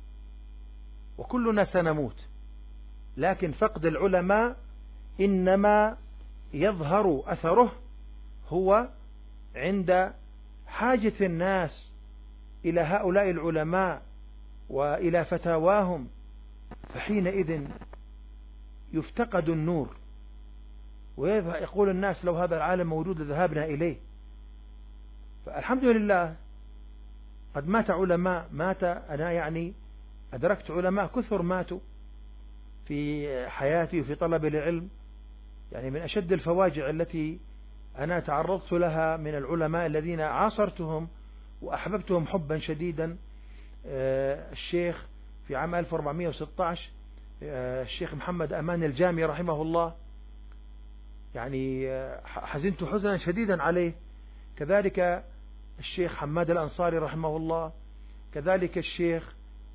وكلنا سنموت، لكن فقد العلماء إنما يظهر أثره هو عند حاجة الناس إلى هؤلاء العلماء وإلى فتاواهم، فحينئذ يفتقد النور، ويقول الناس لو هذا العالم موجود لذهبنا إليه. فالحمد لله قد مات علماء، مات أنا يعني أدركت علماء كثر ماتوا في حياتي وفي طلب العلم. يعني من أشد الفواجع التي أنا تعرضت لها من العلماء الذين عاصرتهم وأحببتهم حبا شديدا، الشيخ في عام ألف وأربعمائة وستة عشر الشيخ محمد أمان الجامي رحمه الله، يعني حزنت حزنا شديدا عليه. كذلك الشيخ حماد الأنصاري رحمه الله، كذلك الشيخ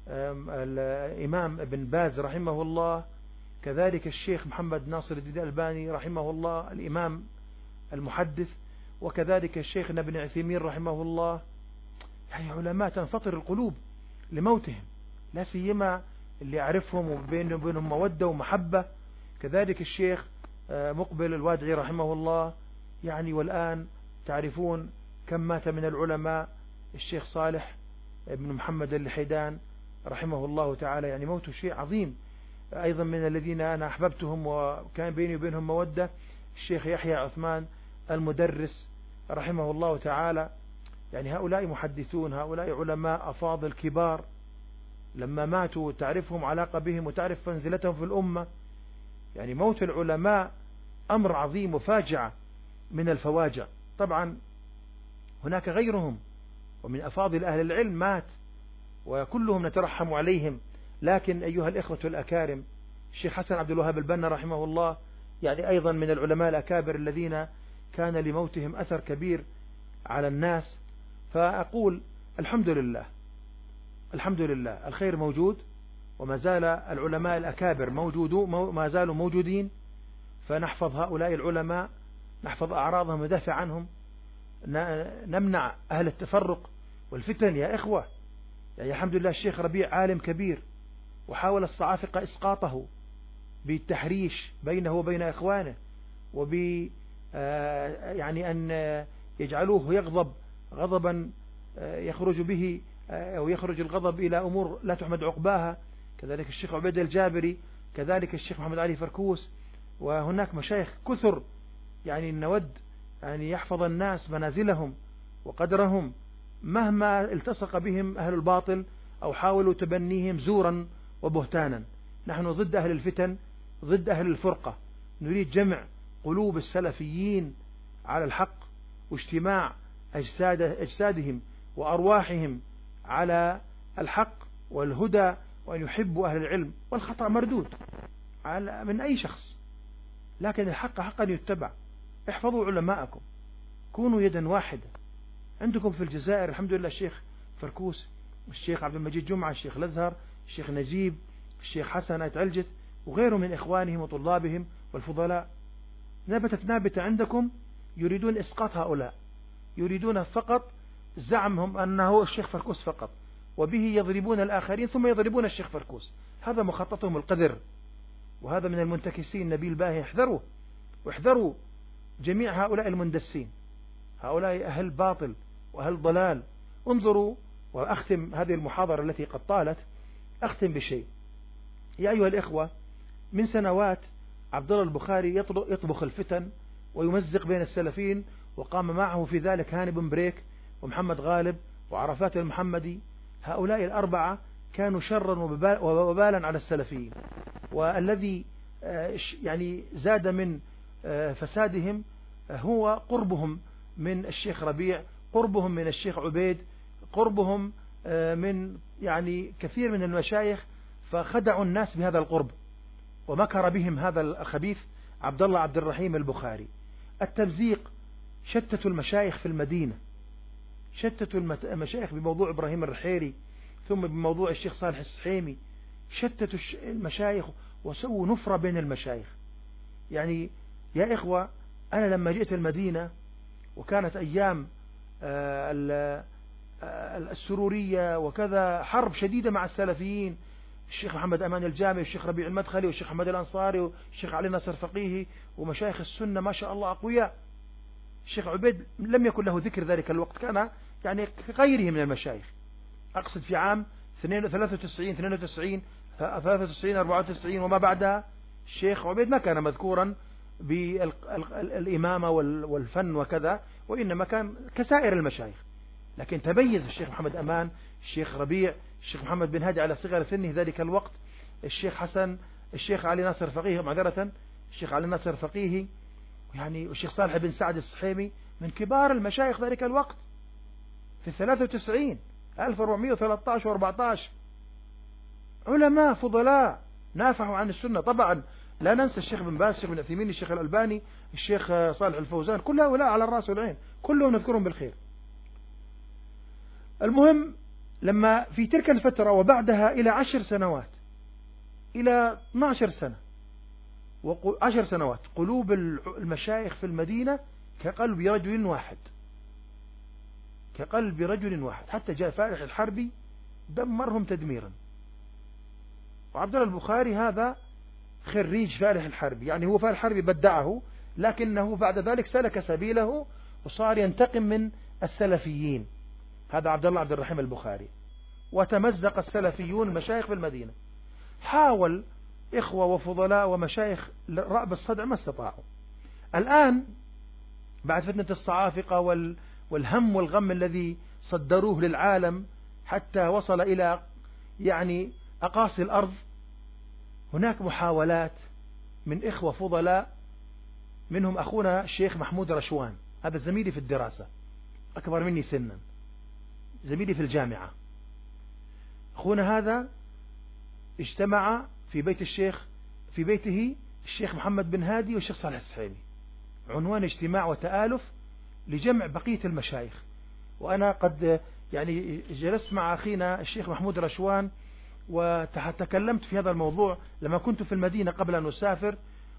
الإمام ابن باز رحمه الله، كذلك الشيخ محمد ناصر الدين الألباني رحمه الله الإمام المحدث، وكذلك الشيخ ابن عثيمين رحمه الله. يعني علماء تنفطر القلوب لموتهم، لا سيما اللي أعرفهم وبينهم مودة ومحبة. كذلك الشيخ مقبل الوادعي رحمه الله، يعني والآن تعرفون كم مات من العلماء. الشيخ صالح بن محمد الحيدان رحمه الله تعالى، يعني موته شيء عظيم. أيضا من الذين أنا أحببتهم وكان بيني وبينهم مودة الشيخ يحيى عثمان المدرس رحمه الله تعالى. يعني هؤلاء محدثون، هؤلاء علماء أفاضل كبار، لما ماتوا تعرفهم علاقة بهم وتعرف منزلتهم في الأمة. يعني موت العلماء أمر عظيم وفاجعة من الفواجع. طبعا هناك غيرهم ومن أفاضل أهل العلم مات وكلهم نترحم عليهم، لكن أيها الإخوة الأكارم، الشيخ حسن عبد الوهاب البنا رحمه الله يعني أيضا من العلماء الأكابر الذين كان لموتهم أثر كبير على الناس. فأقول الحمد لله، الحمد لله الخير موجود، وما زال العلماء الأكابر موجودون، ما زالوا موجودين. فنحفظ هؤلاء العلماء، نحفظ أعراضهم وندافع عنهم، نمنع أهل التفرق والفتن يا إخوة. يعني الحمد لله الشيخ ربيع عالم كبير، وحاول الصعافقة إسقاطه بالتحريش بينه وبين إخوانه، وب يعني أن يجعلوه يغضب غضبا يخرج به أو يخرج الغضب إلى أمور لا تحمد عقباها. كذلك الشيخ عبيد الجابري، كذلك الشيخ محمد علي فركوس، وهناك مشايخ كثر. يعني نود يعني يحفظ الناس منازلهم وقدرهم مهما التصق بهم أهل الباطل أو حاولوا تبنيهم زورا وبهتانا. نحن ضد أهل الفتن، ضد أهل الفرقة، نريد جمع قلوب السلفيين على الحق واجتماع أجساد أجسادهم وأرواحهم على الحق والهدى، وأن يحبوا أهل العلم. والخطأ مردود على من أي شخص، لكن الحق حقا يتبع. احفظوا علماءكم، كونوا يدا واحدة. عندكم في الجزائر الحمد لله الشيخ فركوس، الشيخ عبد المجيد جمعة، الشيخ الأزهر، الشيخ نجيب، الشيخ حسن آيت علجت، وغيره من إخوانهم وطلابهم والفضلاء. نبتت نابتة عندكم يريدون إسقاط هؤلاء، يريدون فقط زعمهم أنه الشيخ فركوس فقط، وبه يضربون الآخرين ثم يضربون الشيخ فركوس. هذا مخططهم القذر، وهذا من المنتكسين. نبيل باهي احذروا، واحذروا جميع هؤلاء المندسين، هؤلاء أهل باطل وأهل ضلال. انظروا، وأختم هذه المحاضرة التي قد طالت، أختم بشيء يا أيها الإخوة. من سنوات عبد الله البخاري يطبخ الفتن ويمزق بين السلفيين، وقام معه في ذلك هاني بن بريك ومحمد غالب وعرفات المحمدي. هؤلاء الأربعة كانوا شرا وبالا على السلفيين، والذي يعني زاد من فسادهم هو قربهم من الشيخ ربيع، قربهم من الشيخ عبيد، قربهم من يعني كثير من المشايخ، فخدعوا الناس بهذا القرب، ومكر بهم هذا الخبيث عبد الله عبد الرحيم البخاري. التمزيق، شتتوا المشايخ في المدينة، شتتوا المشايخ بموضوع إبراهيم الرحيري، ثم بموضوع الشيخ صالح السحيمي، شتتوا المشايخ وسووا نفرة بين المشايخ. يعني يا إخوة، أنا لما جئت المدينة وكانت أيام السرورية وكذا، حرب شديدة مع السلفيين، الشيخ محمد أمان الجامعي والشيخ ربيع المدخلي والشيخ محمد الأنصاري والشيخ علي ناصر فقيهي ومشايخ السنة ما شاء الله أقوياء. الشيخ عبيد لم يكن له ذكر ذلك الوقت، كان يعني كغيره من المشايخ، أقصد في عام ثلاثة وتسعين اثنين وتسعين ثلاثة وتسعين أربعة وتسعين وما بعدها. الشيخ عبيد ما كان مذكورا بالإمامة والفن وكذا، وإنما كان كسائر المشايخ. لكن تميز الشيخ محمد أمان، الشيخ ربيع، الشيخ محمد بن هادي على صغر سنه ذلك الوقت، الشيخ حسن، الشيخ علي ناصر فقيه معذرة الشيخ علي ناصر فقيهي، يعني الشيخ صالح بن سعد الصحيمي من كبار المشايخ ذلك الوقت في الثلاثة وتسعين ألف وأربعمائة وثلاثة عشر وأربعة عشر، علماء فضلاء نافحوا عن السنة. طبعا لا ننسى الشيخ بن باز، الشيخ بن عثيمين، الشيخ الألباني، الشيخ صالح الفوزان، كل هؤلاء على الرأس والعين، كلهم نذكرهم بالخير. المهم لما في تلك الفترة وبعدها إلى عشر سنوات إلى اثنتي عشرة سنة وعشر سنوات قلوب المشايخ في المدينة كقلب رجل واحد، كقلب رجل واحد، حتى جاء فالح الحربي دمرهم تدميرا. وعبد الله البخاري هذا خريج فالح الحربي، يعني هو فالح الحربي بدعه، لكنه بعد ذلك سلك سبيله وصار ينتقم من السلفيين. هذا عبد الله عبد الرحيم البخاري. وتمزق السلفيون المشايخ في المدينة، حاول إخوة وفضلاء ومشايخ رأب الصدع ما استطاعوا. الآن بعد فتنة الصعافقة والهم والغم الذي صدروه للعالم حتى وصل إلى يعني أقاصي الأرض، هناك محاولات من إخوة فضلاء، منهم أخونا الشيخ محمود رشوان، هذا زميلي في الدراسة، أكبر مني سنا، زميلي في الجامعة. أخونا هذا اجتمع في بيت الشيخ في بيته الشيخ محمد بن هادي والشيخ صالح الصحيمي، عنوان اجتماع وتآلف لجمع بقية المشايخ. وأنا قد يعني جلست مع أخينا الشيخ محمود رشوان وتكلمت في هذا الموضوع لما كنت في المدينة قبل أن أسافر،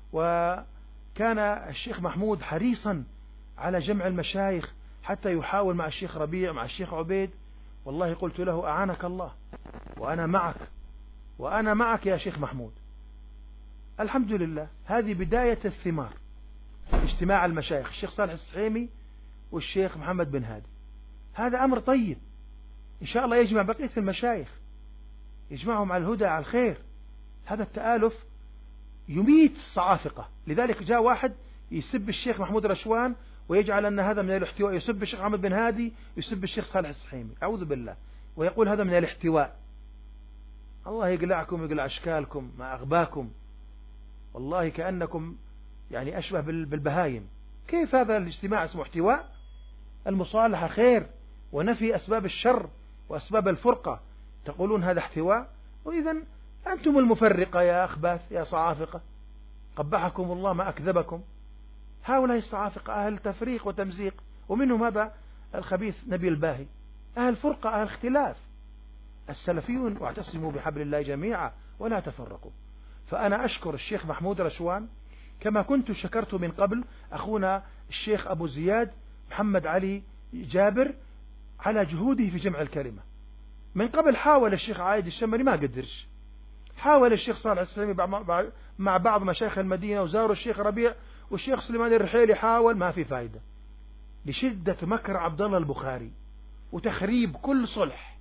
وكان الشيخ محمود حريصا على جمع المشايخ حتى يحاول مع الشيخ ربيع مع الشيخ عبيد. والله قلت له أعانك الله وأنا معك وأنا معك يا شيخ محمود. الحمد لله، هذه بداية الثمار، اجتماع المشايخ الشيخ صالح الصحيمي والشيخ محمد بن هادي. هذا أمر طيب، إن شاء الله يجمع بقية المشايخ، يجمعهم على الهدى على الخير. هذا التآلف يميت الصعافقة. لذلك جاء واحد يسب الشيخ محمود رشوان ويجعل أن هذا من الاحتواء، يسب الشيخ محمد بن هادي، يسب الشيخ صالح الصحيمي، أعوذ بالله، ويقول هذا من الاحتواء. الله يقلعكم ويقلع أشكالكم ما أغباكم، والله كأنكم يعني أشبه بالبهايم. كيف هذا الاجتماع اسمه احتواء؟ المصالحة خير ونفي أسباب الشر وأسباب الفرقة، تقولون هذا احتواء؟ وإذا أنتم المفرقة يا أخباث يا صعافقة، قبحكم الله ما أكذبكم. هؤلاء الصعافقة أهل تفريق وتمزيق، ومنهم هذا الخبيث نبي الباهي، أهل فرقة أهل اختلاف. السلفيون واعتصموا بحبل الله جميعا ولا تفرقوا. فأنا أشكر الشيخ محمود رشوان كما كنت شكرت من قبل أخونا الشيخ أبو زياد محمد علي جابر على جهوده في جمع الكلمة. من قبل حاول الشيخ عايد الشمري ما قدرش، حاول الشيخ صالح السلمي مع بعض مشايخ المدينة، وزاروا الشيخ ربيع والشيخ سليمان الرحيلي، حاول ما في فائدة لشدة مكر عبد الله البخاري وتخريب كل صلح.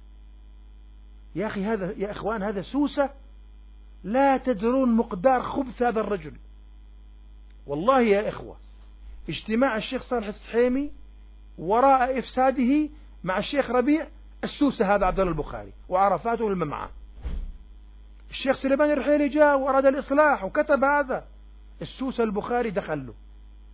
يا أخي هذا يا إخوان هذا سوسة، لا تدرون مقدار خبث هذا الرجل. والله يا إخوة اجتماع الشيخ صالح الصحيمي وراء إفساده مع الشيخ ربيع السوسة هذا عبد الله البخاري وعرفاته والمن معه. الشيخ سليمان الرحيلي جاء وأراد الإصلاح وكتب هذا، السوسة البخاري دخل له.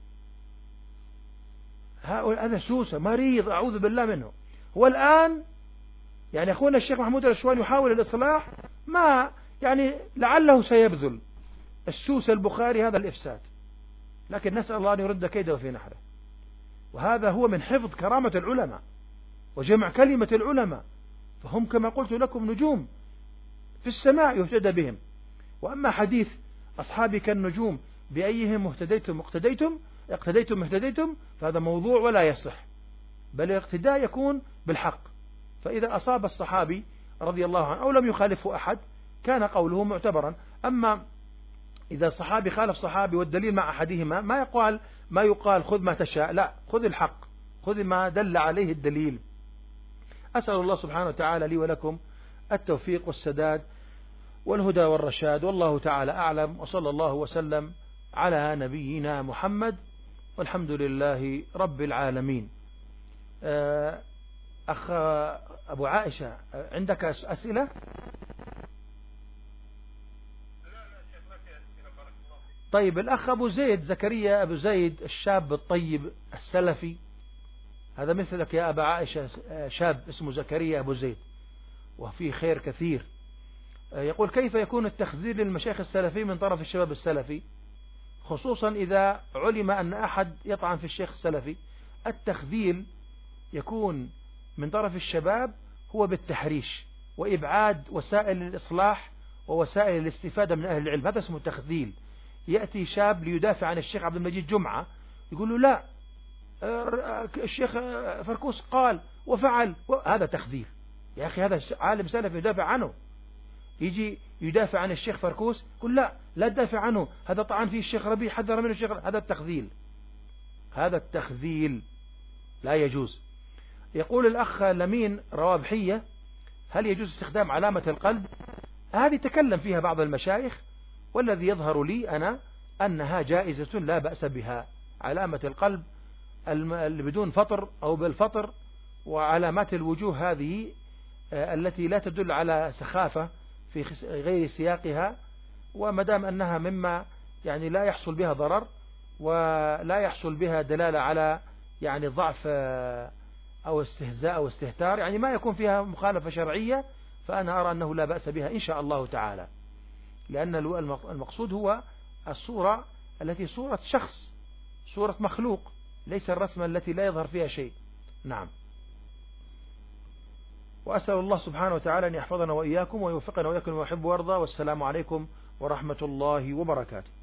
هذا سوسة مريض أعوذ بالله منه. والآن يعني أخونا الشيخ محمود الرشوان يحاول الإصلاح، ما يعني لعله سيبذل السوسة البخاري هذا الإفساد، لكن نسأل الله أن يرد كيده في نحره. وهذا هو من حفظ كرامة العلماء وجمع كلمة العلماء، فهم كما قلت لكم نجوم في السماء يهتدى بهم. وأما حديث أصحابي كالنجوم بأيهم اهتديتم اقتديتم اقتديتم اهتديتم فهذا موضوع ولا يصح. بل الاقتداء يكون بالحق. فإذا أصاب الصحابي رضي الله عنه أو لم يخالفه أحد كان قوله معتبرا. أما إذا صحابي خالف صحابي والدليل مع أحدهما ما يقال ما يقال خذ ما تشاء، لا، خذ الحق، خذ ما دل عليه الدليل. أسأل الله سبحانه وتعالى لي ولكم التوفيق والسداد والهدى والرشاد، والله تعالى أعلم، وصلى الله وسلم على نبينا محمد، والحمد لله رب العالمين. أخ أبو عائشة، عندك أسئلة؟ طيب، الأخ أبو زيد زكريا أبو زيد الشاب الطيب السلفي، هذا مثلك يا أبا عائشة، شاب اسمه زكريا أبو زيد وفيه خير كثير، يقول: كيف يكون التخذيل للمشايخ السلفي من طرف الشباب السلفي، خصوصا إذا علم أن أحد يطعن في الشيخ السلفي؟ التخذيل يكون من طرف الشباب هو بالتحريش وإبعاد وسائل الإصلاح ووسائل الاستفادة من أهل العلم، هذا اسمه تخذيل. يأتي شاب ليدافع عن الشيخ عبد المجيد جمعة، يقول له: لا، الشيخ فركوس قال وفعل، هذا تخذيل. يا أخي هذا عالم سلفي يدافع عنه، يجي يدافع عن الشيخ فركوس يقول: لا لا تدافع عنه، هذا طعن فيه الشيخ ربيع، حذر منه الشيخ، هذا التخذيل، هذا التخذيل لا يجوز. يقول الأخ لمين روابحية: هل يجوز استخدام علامة القلب؟ هذه تكلم فيها بعض المشايخ، والذي يظهر لي أنا أنها جائزة لا بأس بها. علامة القلب اللي بدون فطر أو بالفطر، وعلامات الوجوه هذه التي لا تدل على سخافة في غير سياقها، ومدام أنها مما يعني لا يحصل بها ضرر ولا يحصل بها دلالة على يعني ضعف أو استهزاء أو استهتار، يعني ما يكون فيها مخالفة شرعية، فأنا أرى أنه لا بأس بها إن شاء الله تعالى، لأن المقصود هو الصورة التي صورة شخص، صورة مخلوق، ليس الرسمة التي لا يظهر فيها شيء. نعم. وأسأل الله سبحانه وتعالى أن يحفظنا وإياكم ويوفقنا وإياكم ويحب ويرضى. والسلام عليكم ورحمة الله وبركاته.